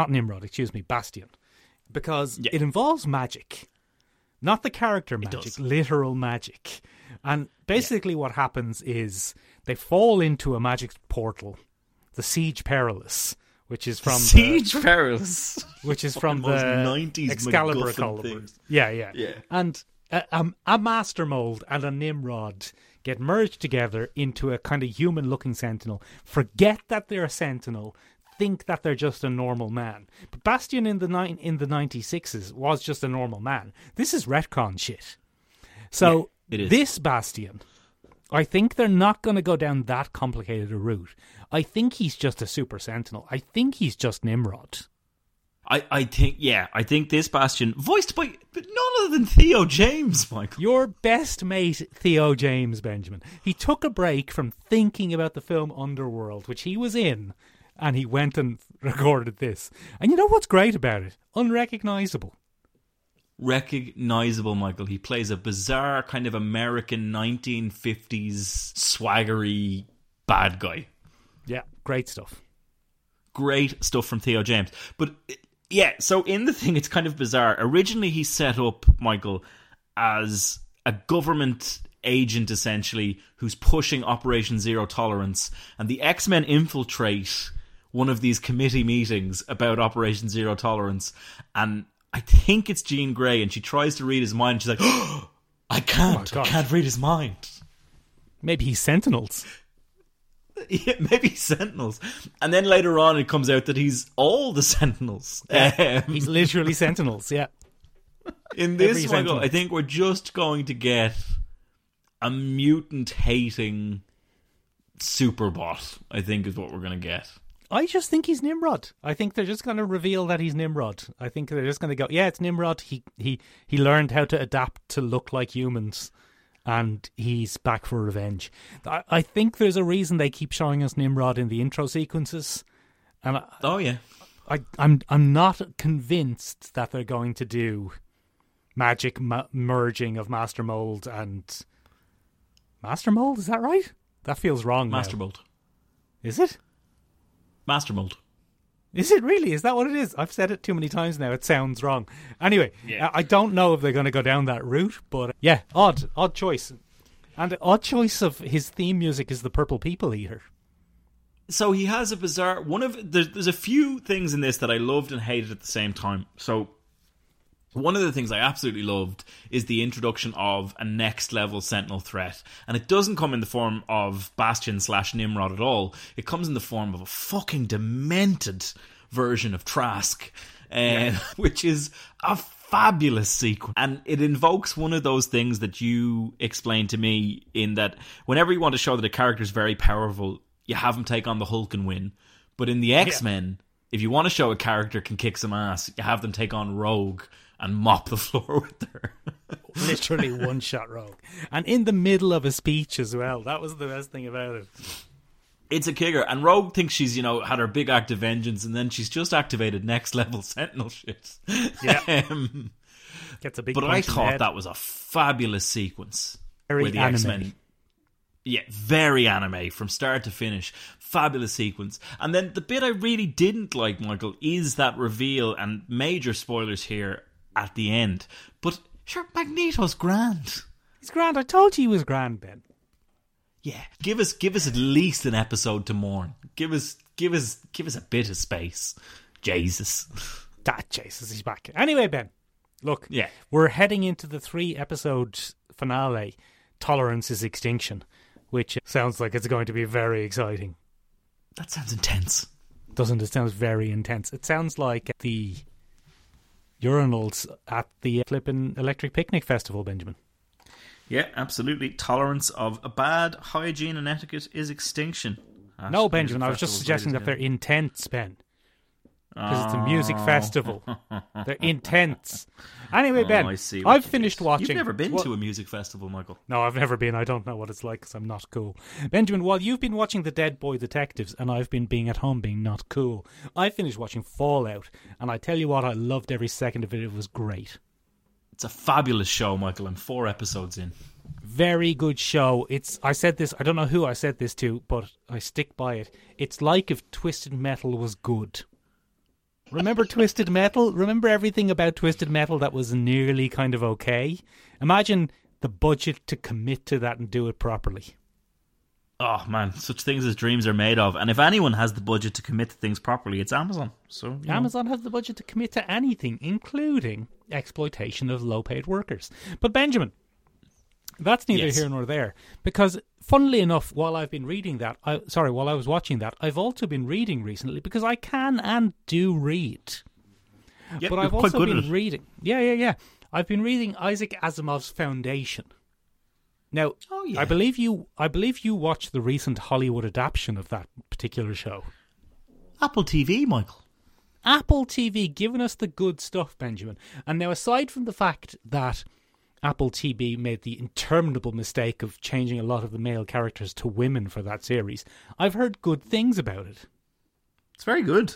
Bastion. Because it involves magic. Not the character magic, literal magic. And basically what happens is they fall into a magic portal, the Siege Perilous, which is from Perilous, which is from the 90s Excalibur MacGuffin Calibur. thing. Yeah. Yeah. And a Master Mold and a Nimrod get merged together into a kind of human-looking Sentinel. Forget that they're a Sentinel. Think that they're just a normal man. But Bastion in the 96s was just a normal man. This is retcon shit. So this Bastion, I think they're not going to go down that complicated a route. I think he's just a super Sentinel. I think he's just Nimrod. I think this Bastion, voiced by none other than Theo James, Michael. Your best mate, Theo James, Benjamin. He took a break from thinking about the film Underworld, which he was in, and he went and recorded this. And you know what's great about it? Unrecognisable. Recognizable, Michael. He plays a bizarre kind of American 1950s swaggery bad guy. Yeah, great stuff. Great stuff from Theo James. But yeah, so in the thing, it's kind of bizarre. Originally, he set up, Michael, as a government agent, essentially, who's pushing Operation Zero Tolerance. And the X-Men infiltrate one of these committee meetings about Operation Zero Tolerance. And I think it's Jean Grey, and she tries to read his mind. And she's like, oh, I can't read his mind. Maybe he's Sentinels. Yeah, maybe Sentinels. And then later on it comes out that he's all the Sentinels. He's literally Sentinels, yeah. In this, Michael, I think we're just going to get a mutant-hating Superbot, I think is what we're going to get. I just think he's Nimrod. I think they're just going to reveal that he's Nimrod. I think they're just going to go, yeah, it's Nimrod. He learned how to adapt to look like humans. And he's back for revenge. I think there's a reason they keep showing us Nimrod in the intro sequences. And I'm not convinced that they're going to do magic merging of Master Mold and Master Mold. Is that right? That feels wrong. Master Mold. Is it? Master Mold. Is it really? Is that what it is? I've said it too many times now. It sounds wrong. Anyway, Yeah. I don't know if they're going to go down that route, but yeah, odd choice. And the odd choice of his theme music is the Purple People Eater. So he has a bizarre there's a few things in this that I loved and hated at the same time. So one of the things I absolutely loved is the introduction of a next level Sentinel threat. And it doesn't come in the form of Bastion/Nimrod at all. It comes in the form of a fucking demented version of Trask, which is a fabulous sequence. And it invokes one of those things that you explained to me, in that whenever you want to show that a character is very powerful, you have him take on the Hulk and win. But in the X-Men, if you want to show a character can kick some ass, you have them take on Rogue and mop the floor with her. Literally one-shot Rogue. And in the middle of a speech as well. That was the best thing about it. It's a kicker. And Rogue thinks she's, had her big act of vengeance, and then she's just activated next level Sentinel shit. Yeah. Gets a big But punch I in the thought head. that was a fabulous sequence. Very where the anime. X-Men... Yeah, very anime from start to finish. Fabulous sequence. And then the bit I really didn't like, Michael, is that reveal, and major spoilers here, at the end. But sure, Magneto's grand. He's grand. I told you he was grand, Ben. Yeah, give us at least an episode to mourn. Give us a bit of space. Jesus. That Jesus, he's back. Anyway, Ben, look, we're heading into the 3-episode finale, Tolerance is Extinction, which sounds like it's going to be very exciting. That sounds intense. Doesn't it? Sounds very intense. It sounds like the urinals at the flippin' Electric Picnic Festival, Benjamin. Yeah, absolutely. Tolerance of bad hygiene and etiquette is extinction. No, Benjamin, I was just suggesting that they're intense, Ben. Because it's a music festival. They're intense. Anyway, Ben, I've finished watching... You've never been to a music festival, Michael? No, I've never been. I don't know what it's like because I'm not cool. Benjamin, while you've been watching The Dead Boy Detectives and I've been being at home being not cool, I finished watching Fallout, and I tell you what, I loved every second of it. It was great. It's a fabulous show, Michael. I'm 4 episodes in. Very good show. I said this, I don't know who I said this to, but I stick by it. It's like if Twisted Metal was good. Remember Twisted Metal? Remember everything about Twisted Metal that was nearly kind of okay? Imagine the budget to commit to that and do it properly. Oh man, such things as dreams are made of. And if anyone has the budget to commit to things properly, it's Amazon. So Amazon has the budget to commit to anything, including exploitation of low-paid workers. But Benjamin, that's neither here nor there. Because, funnily enough, while I was watching that, I've also been reading recently because I can and do read. Yep, but I've also been reading. Yeah. I've been reading Isaac Asimov's Foundation. Now, I believe you watched the recent Hollywood adaptation of that particular show. Apple TV, Michael. Apple TV giving us the good stuff, Benjamin. And now, aside from the fact that Apple TV made the interminable mistake of changing a lot of the male characters to women for that series, I've heard good things about it. It's very good.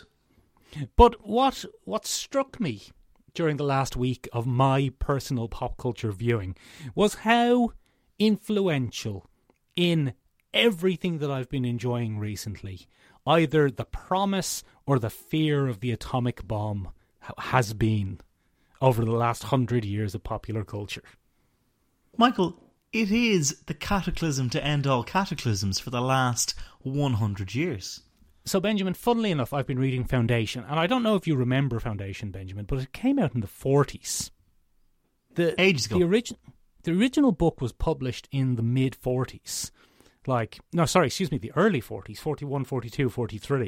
But what struck me during the last week of my personal pop culture viewing was how influential in everything that I've been enjoying recently, either the promise or the fear of the atomic bomb has been over the last 100 years of popular culture. Michael, it is the cataclysm to end all cataclysms for the last 100 years. So, Benjamin, funnily enough, I've been reading Foundation, and I don't know if you remember Foundation, Benjamin, but it came out in the 40s. Ages ago. The original book was published in the mid-40s. The early 40s, 41, 42, 43.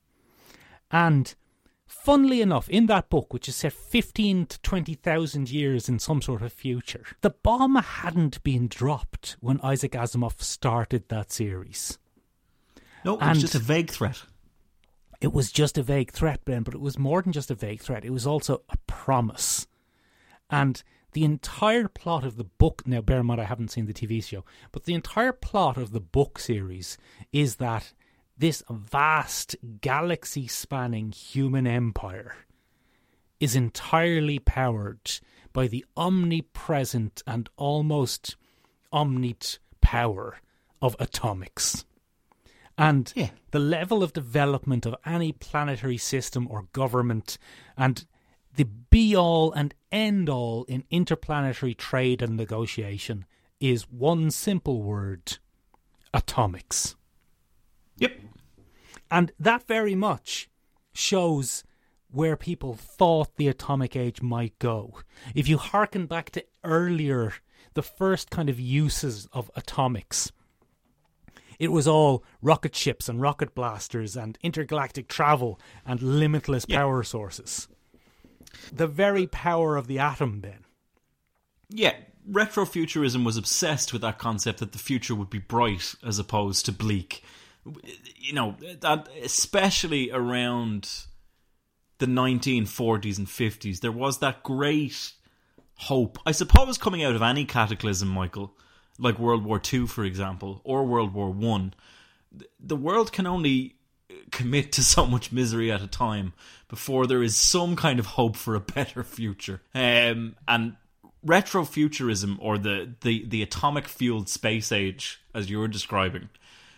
And funnily enough, in that book, which is set 15 to 20,000 years in some sort of future, the bomb hadn't been dropped when Isaac Asimov started that series. No, it was just a vague threat. It was just a vague threat, Ben, but it was more than just a vague threat. It was also a promise. And the entire plot of the book, now bear in mind I haven't seen the TV show, but the entire plot of the book series is that this vast galaxy-spanning human empire is entirely powered by the omnipresent and almost omnite power of atomics. And Yeah. the level of development of any planetary system or government, and the be-all and end-all in interplanetary trade and negotiation is one simple word: atomics. Yep. And that very much shows where people thought the atomic age might go. If you hearken back to earlier, the first kind of uses of atomics, it was all rocket ships and rocket blasters and intergalactic travel and limitless power sources. The very power of the atom, then. Yeah, retrofuturism was obsessed with that concept that the future would be bright as opposed to bleak. You know, that especially around the 1940s and 50s, there was that great hope, I suppose, coming out of any cataclysm, Michael, like World War II, for example, or World War I. The world can only commit to so much misery at a time before there is some kind of hope for a better future. And retrofuturism, or the atomic-fueled space age, as you were describing,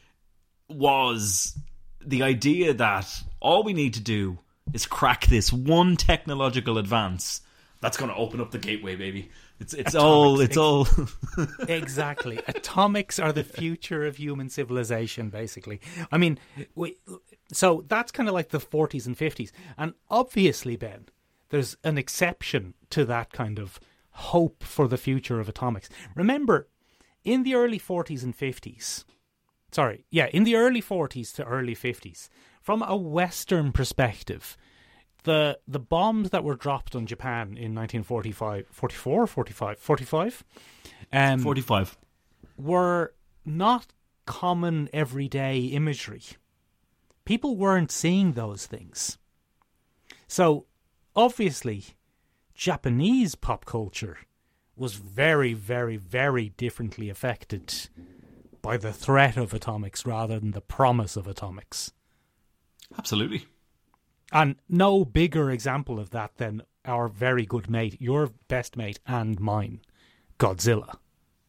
was the idea that all we need to do is crack this one technological advance that's going to open up the gateway, baby. It's all Exactly. Atomics are the future of human civilization, basically. I mean, so that's kind of like the 40s and 50s. And obviously, Ben, there's an exception to that kind of hope for the future of atomics. Remember, in the early 40s and 50s, in the early 40s to early 50s, from a Western perspective, the bombs that were dropped on Japan in 1945 were not common everyday imagery. People weren't seeing those things. So, obviously, Japanese pop culture was very, very, very differently affected by the threat of atomics rather than the promise of atomics. Absolutely. And no bigger example of that than our very good mate, your best mate and mine, Godzilla.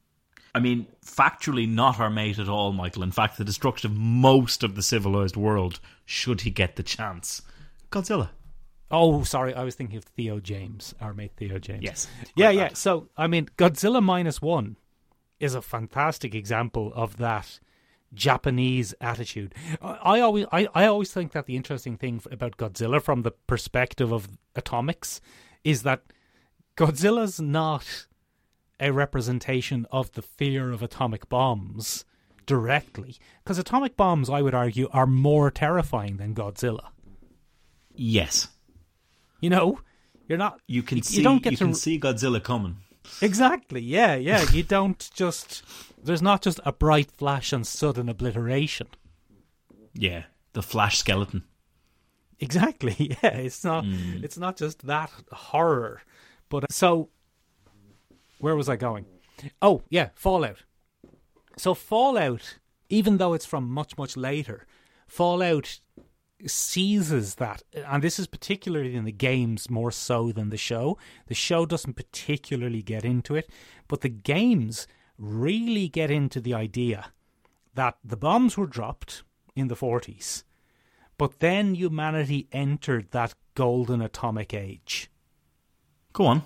I mean, factually not our mate at all, Michael. In fact, the destruction of most of the civilized world, should he get the chance. Godzilla. Oh, sorry, I was thinking of Theo James, our mate Theo James. Yes. Yeah. So, I mean, Godzilla -1 is a fantastic example of that Japanese attitude. I always think that the interesting thing about Godzilla from the perspective of atomics is that Godzilla's not a representation of the fear of atomic bombs directly, because atomic bombs, I would argue, are more terrifying than Godzilla. Yes. You know, you're not. You can see Godzilla coming. Exactly. Yeah. You don't just. There's not just a bright flash and sudden obliteration. Yeah, the Flash skeleton. Exactly. Yeah, it's not. It's not just that horror. But so, where was I going? Oh, yeah, Fallout. So Fallout, even though it's from much, much later, Fallout seizes that, and this is particularly in the games more so than the show. The show doesn't particularly get into it, but the games really get into the idea that the bombs were dropped in the 40s, but then humanity entered that golden atomic age. Go on.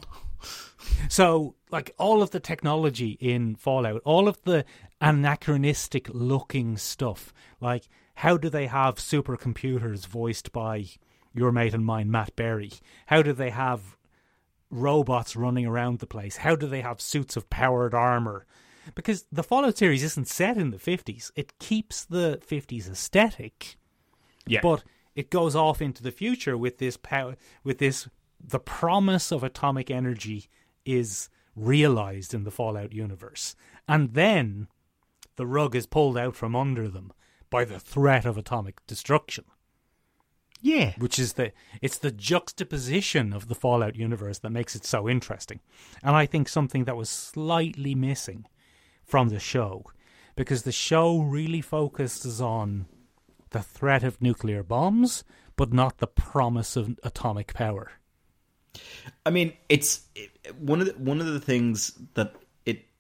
So, like, all of the technology in Fallout, all of the anachronistic looking stuff, like, how do they have supercomputers voiced by your mate and mine, Matt Berry? How do they have robots running around the place? How do they have suits of powered armor? Because the Fallout series isn't set in the 50s. It keeps the 50s aesthetic, but it goes off into the future with this power, the promise of atomic energy is realized in the Fallout universe. And then the rug is pulled out from under them by the threat of atomic destruction. Yeah. Which is it's the juxtaposition of the Fallout universe that makes it so interesting. And I think something that was slightly missing from the show, because the show really focuses on the threat of nuclear bombs, but not the promise of atomic power. I mean, it's one of the things that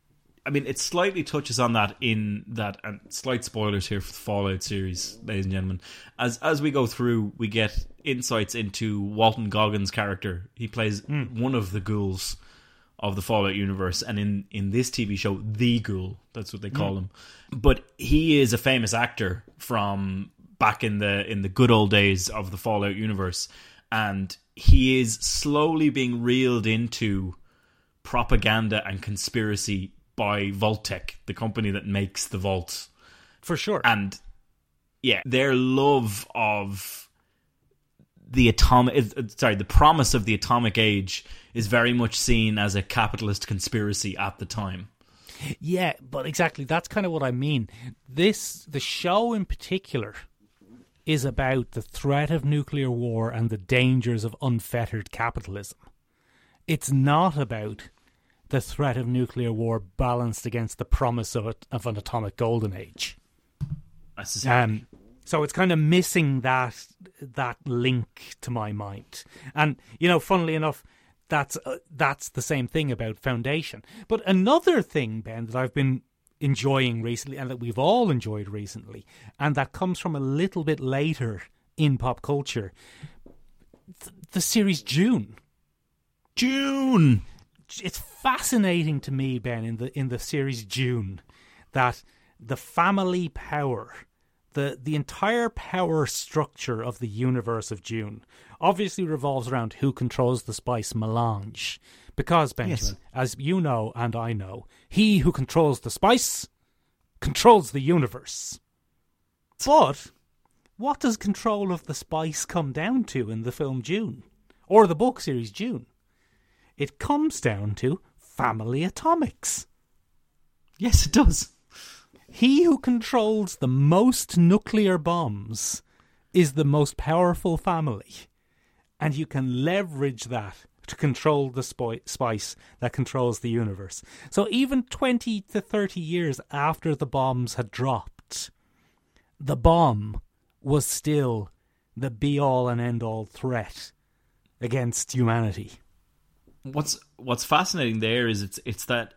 I mean, it slightly touches on that in that, and slight spoilers here for the Fallout series, ladies and gentlemen. As we go through, we get insights into Walton Goggins' character. He plays one of the ghouls of the Fallout universe, and in this TV show, the Ghoul, that's what they call him. But he is a famous actor from back in the good old days of the Fallout universe, and he is slowly being reeled into propaganda and conspiracy by Vault-Tec, the company that makes the vaults. For sure. And yeah, their love of the promise of the atomic age is very much seen as a capitalist conspiracy at the time. Yeah, but exactly, that's kind of what I mean. The show in particular is about the threat of nuclear war and the dangers of unfettered capitalism. It's not about the threat of nuclear war balanced against the promise of an atomic golden age. So it's kind of missing that link to my mind. And, funnily enough, that's the same thing about Foundation. But another thing, Ben, that I've been enjoying recently and that we've all enjoyed recently, and that comes from a little bit later in pop culture, the series Dune. Dune! It's fascinating to me, Ben, in the series Dune, that the family power, the entire power structure of the universe of Dune obviously revolves around who controls the spice melange. Because, Benjamin, as you know and I know, he who controls the spice controls the universe. But what does control of the spice come down to in the film Dune? Or the book series Dune? It comes down to family atomics. Yes, it does. He who controls the most nuclear bombs is the most powerful family. And you can leverage that to control the spice that controls the universe. So even 20 to 30 years after the bombs had dropped, the bomb was still the be-all and end-all threat against humanity. What's fascinating there is it's that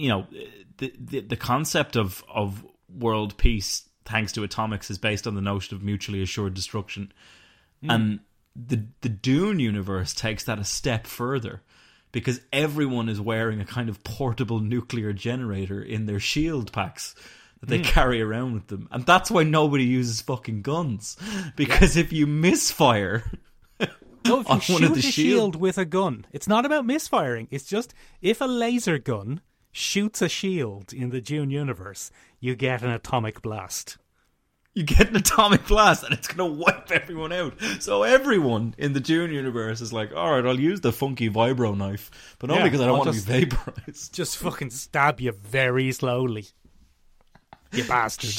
the concept of world peace thanks to atomics is based on the notion of mutually assured destruction, and the Dune universe takes that a step further because everyone is wearing a kind of portable nuclear generator in their shield packs that they carry around with them, and that's why nobody uses fucking guns, because if you misfire. No, if you shoot a shield with a gun, it's not about misfiring. It's just if a laser gun shoots a shield in the Dune universe, you get an atomic blast. You get an atomic blast and it's going to wipe everyone out. So everyone in the Dune universe is like, all right, I'll use the funky vibro knife, but only because I don't want to be vaporized. Just fucking stab you very slowly. You bastard.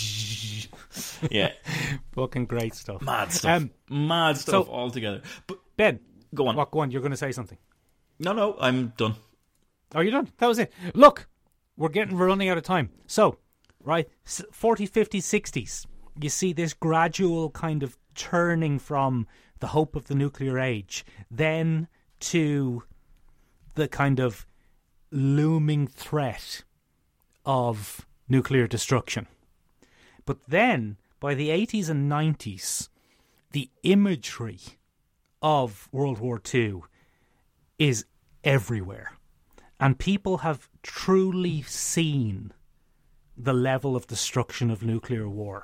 Yeah. Fucking great stuff. Mad stuff. Mad stuff altogether. But Ben, go on. Go on, you're going to say something. No, I'm done. Oh, you're done? That was it. Look, we're running out of time. So, right, 40s, 50s, 60s, you see this gradual kind of turning from the hope of the nuclear age, then to the kind of looming threat of nuclear destruction. But then, by the 80s and 90s, the imagery of World War II is everywhere. And people have truly seen the level of destruction of nuclear war.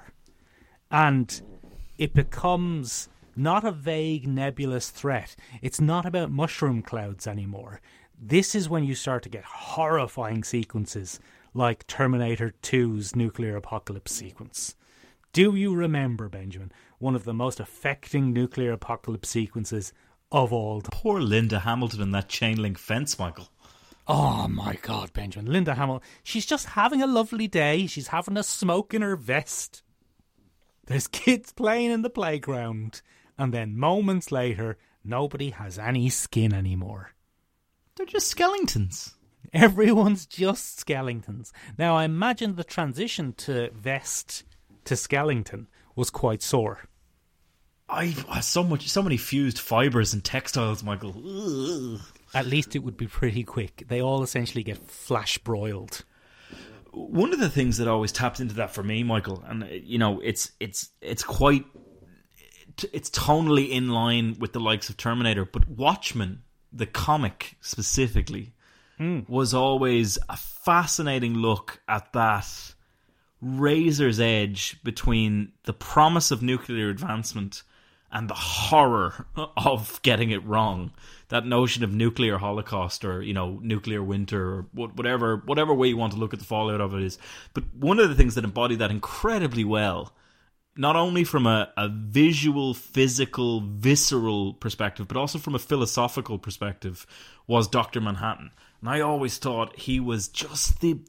And it becomes not a vague, nebulous threat. It's not about mushroom clouds anymore. This is when you start to get horrifying sequences like Terminator 2's nuclear apocalypse sequence. Do you remember, Benjamin, one of the most affecting nuclear apocalypse sequences of all time? Poor Linda Hamilton in that chain link fence, Michael. Oh my God, Benjamin. Linda Hamilton. She's just having a lovely day. She's having a smoke in her vest. There's kids playing in the playground. And then moments later, nobody has any skin anymore. They're just skeletons. Everyone's just skeletons. Now, I imagine the transition to vest to skeleton was quite sore. So many fused fibres and textiles, Michael. Ugh. At least it would be pretty quick. They all essentially get flash broiled. One of the things that always tapped into that for me, Michael, and it's quite, it's tonally in line with the likes of Terminator, but Watchmen, the comic specifically, was always a fascinating look at that razor's edge between the promise of nuclear advancement and the horror of getting it wrong. That notion of nuclear holocaust, or nuclear winter, or whatever way you want to look at the fallout of it is. But one of the things that embodied that incredibly well, not only from a visual, physical, visceral perspective, but also from a philosophical perspective, was Dr. Manhattan. And I always thought he was just the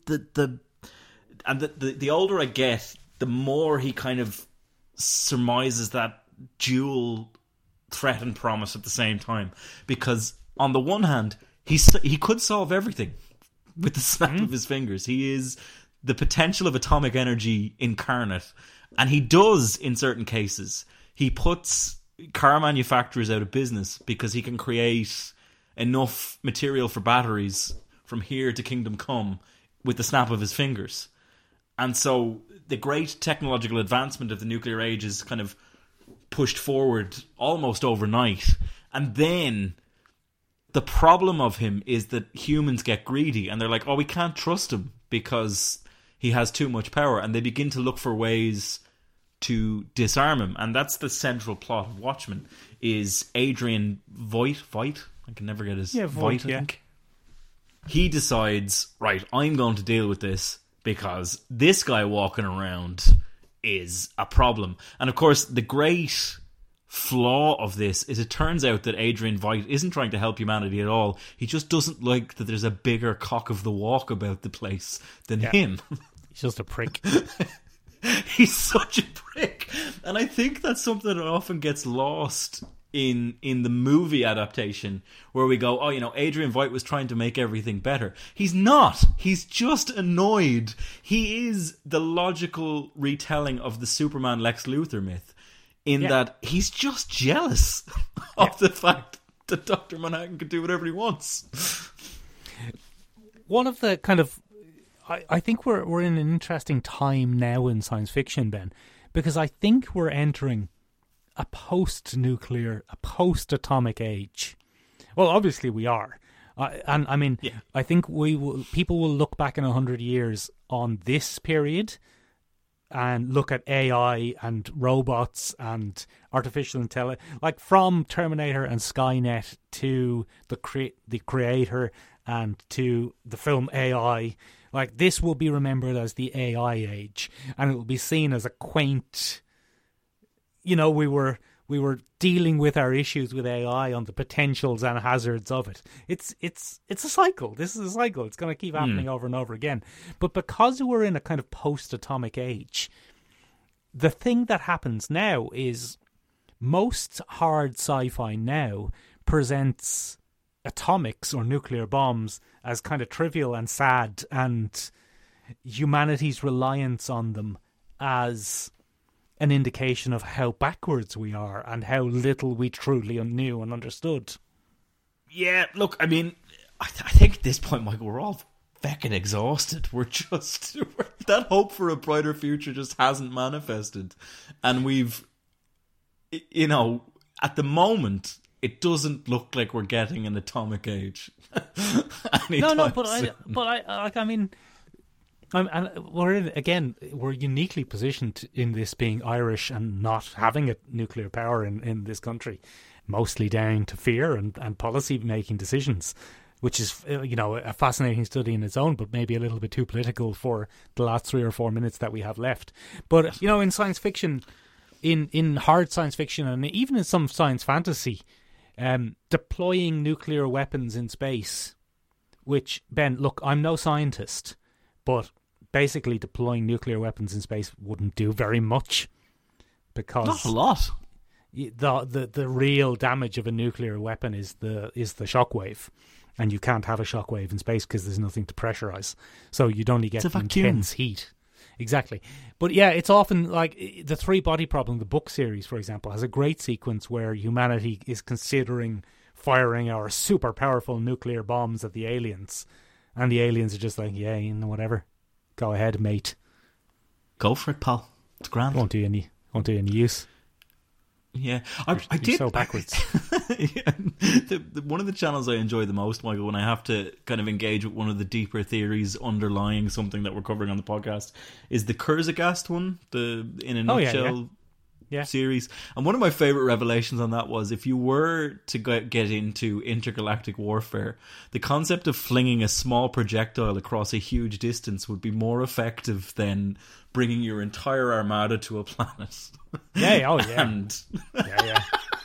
older I get, the more he kind of surmises that dual threat and promise at the same time. Because on the one hand, he could solve everything with the snap of his fingers. He is the potential of atomic energy incarnate. And he does in certain cases. He puts car manufacturers out of business because he can create enough material for batteries from here to Kingdom Come with the snap of his fingers. And so the great technological advancement of the nuclear age is kind of pushed forward almost overnight. And then the problem of him is that humans get greedy and they're like, oh, we can't trust him because he has too much power. And they begin to look for ways to disarm him. And that's the central plot of Watchmen, is Adrian Veidt? I can never get his... Veidt, I think. He decides, right, I'm going to deal with this because this guy walking around is a problem. And of course, the great flaw of this is it turns out that Adrian Veidt isn't trying to help humanity at all. He just doesn't like that there's a bigger cock of the walk about the place than him. He's just a prick. He's such a prick. And I think that's something that often gets lost in the movie adaptation, where we go, oh, Adrian Veidt was trying to make everything better. He's not. He's just annoyed. He is the logical retelling of the Superman Lex Luthor myth, in that he's just jealous of the fact that Dr. Manhattan can do whatever he wants. One of the kind of... I think we're in an interesting time now in science fiction, Ben, because I think we're entering a post-nuclear, a post-atomic age. Well, obviously we are. And I mean, I think people will look back in 100 years on this period and look at AI and robots and artificial intelligence, like from Terminator and Skynet to the Creator and to the film AI. Like, this will be remembered as the AI age, and it will be seen as a quaint... we were dealing with our issues with AI on the potentials and hazards of it. It's a cycle. This is a cycle. It's going to keep happening over and over again. But because we're in a kind of post-atomic age, the thing that happens now is most hard sci-fi now presents atomics or nuclear bombs as kind of trivial and sad, and humanity's reliance on them as an indication of how backwards we are and how little we truly knew and understood. Yeah, look, I mean, I think at this point, Michael, we're all feckin' exhausted. That hope for a brighter future just hasn't manifested. And we've, at the moment, it doesn't look like we're getting an atomic age. We're uniquely positioned in this being Irish and not having a nuclear power in this country, mostly down to fear and policy making decisions, which is a fascinating study in its own, but maybe a little bit too political for the last 3 or 4 minutes that we have left. But in science fiction, in hard science fiction, and even in some science fantasy, deploying nuclear weapons in space, which, Ben, look, I'm no scientist, but basically deploying nuclear weapons in space wouldn't do very much, because not a lot. The real damage of a nuclear weapon is the shockwave, and you can't have a shockwave in space because there's nothing to pressurize, so you'd only get intense heat. Exactly. But yeah, it's often like the Three Body Problem, the book series, for example, has a great sequence where humanity is considering firing our super powerful nuclear bombs at the aliens, and the aliens are just like, yeah, whatever. Go ahead, mate. Go for it, pal. It's grand. Won't do any use. Yeah, I You're did. so backwards. Yeah. One of the channels I enjoy the most, Michael, when I have to kind of engage with one of the deeper theories underlying something that we're covering on the podcast, is the Kurzgesagt one, the In a Nutshell series. And one of my favourite revelations on that was, if you were to get into intergalactic warfare, the concept of flinging a small projectile across a huge distance would be more effective than bringing your entire armada to a planet. Yeah, oh yeah. And yeah.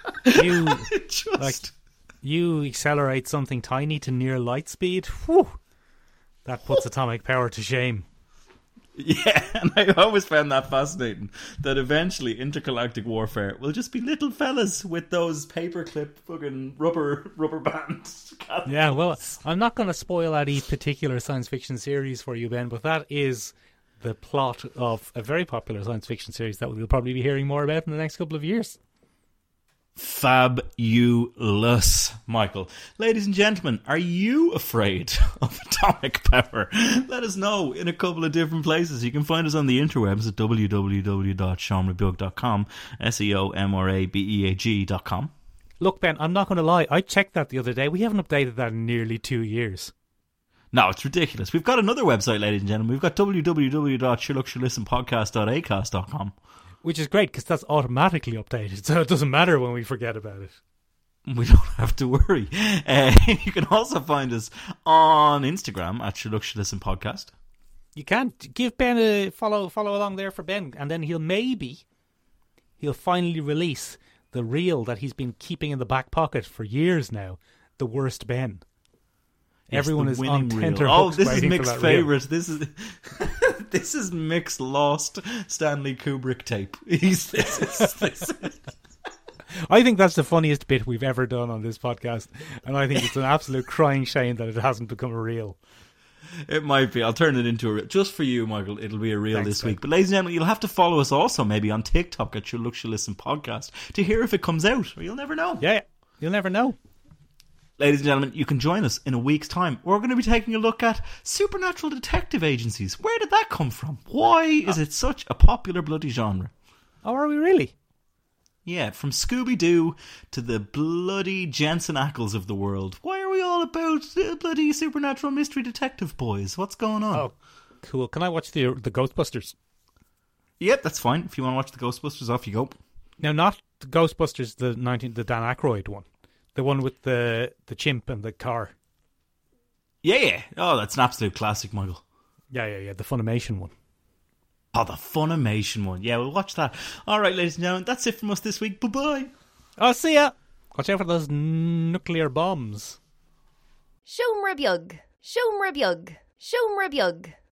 You accelerate something tiny to near light speed, whew, that puts atomic power to shame. Yeah, and I always found that fascinating, that eventually intergalactic warfare will just be little fellas with those paperclip fucking rubber bands. Yeah, well, I'm not going to spoil any particular science fiction series for you, Ben, but that is the plot of a very popular science fiction series that we'll probably be hearing more about in the next couple of years. Fabulous, Michael. Ladies and gentlemen, are you afraid of atomic power? Let us know in a couple of different places. You can find us on the interwebs at www.seomrabeag.com, SEOMRABEAG.com. Look, Ben, I'm not going to lie. I checked that the other day. We haven't updated that in nearly 2 years. No, it's ridiculous. We've got another website, ladies and gentlemen. We've got www.shouldlookshouldlistenpodcast.acast.com. Which is great, because that's automatically updated, so it doesn't matter when we forget about it. We don't have to worry. You can also find us on Instagram at shouldlookshouldlistenpodcast. You can give Ben a follow along there for Ben, and then he'll finally release the reel that he's been keeping in the back pocket for years now, The Worst Ben. Yes, everyone is on tenterhooks. Oh, this is Mick's favourite. This is this is Mick's lost Stanley Kubrick tape. This. I think that's the funniest bit we've ever done on this podcast, and I think it's an absolute crying shame that it hasn't become a reel. It might be. I'll turn it into a reel. Just for you, Michael, it'll be a reel Thanks, this week. But ladies and gentlemen, you'll have to follow us also maybe on TikTok at Should Look, Should Listen Podcast to hear if it comes out. Or you'll never know. Yeah, you'll never know. Ladies and gentlemen, you can join us in a week's time. We're going to be taking a look at supernatural detective agencies. Where did that come from? Why is it such a popular bloody genre? Oh, are we really? Yeah, from Scooby-Doo to the bloody Jensen Ackles of the world. Why are we all about bloody supernatural mystery detective boys? What's going on? Oh, cool. Can I watch the Ghostbusters? Yep, that's fine. If you want to watch the Ghostbusters, off you go. Now, not the Ghostbusters, the Dan Aykroyd one. The one with the chimp and the car. Yeah. Oh, that's an absolute classic, Michael. Yeah. The Funimation one. Oh, the Funimation one. Yeah, we'll watch that. All right, ladies and gentlemen, that's it from us this week. Bye-bye. I'll see ya. Watch out for those nuclear bombs. Siomra beag.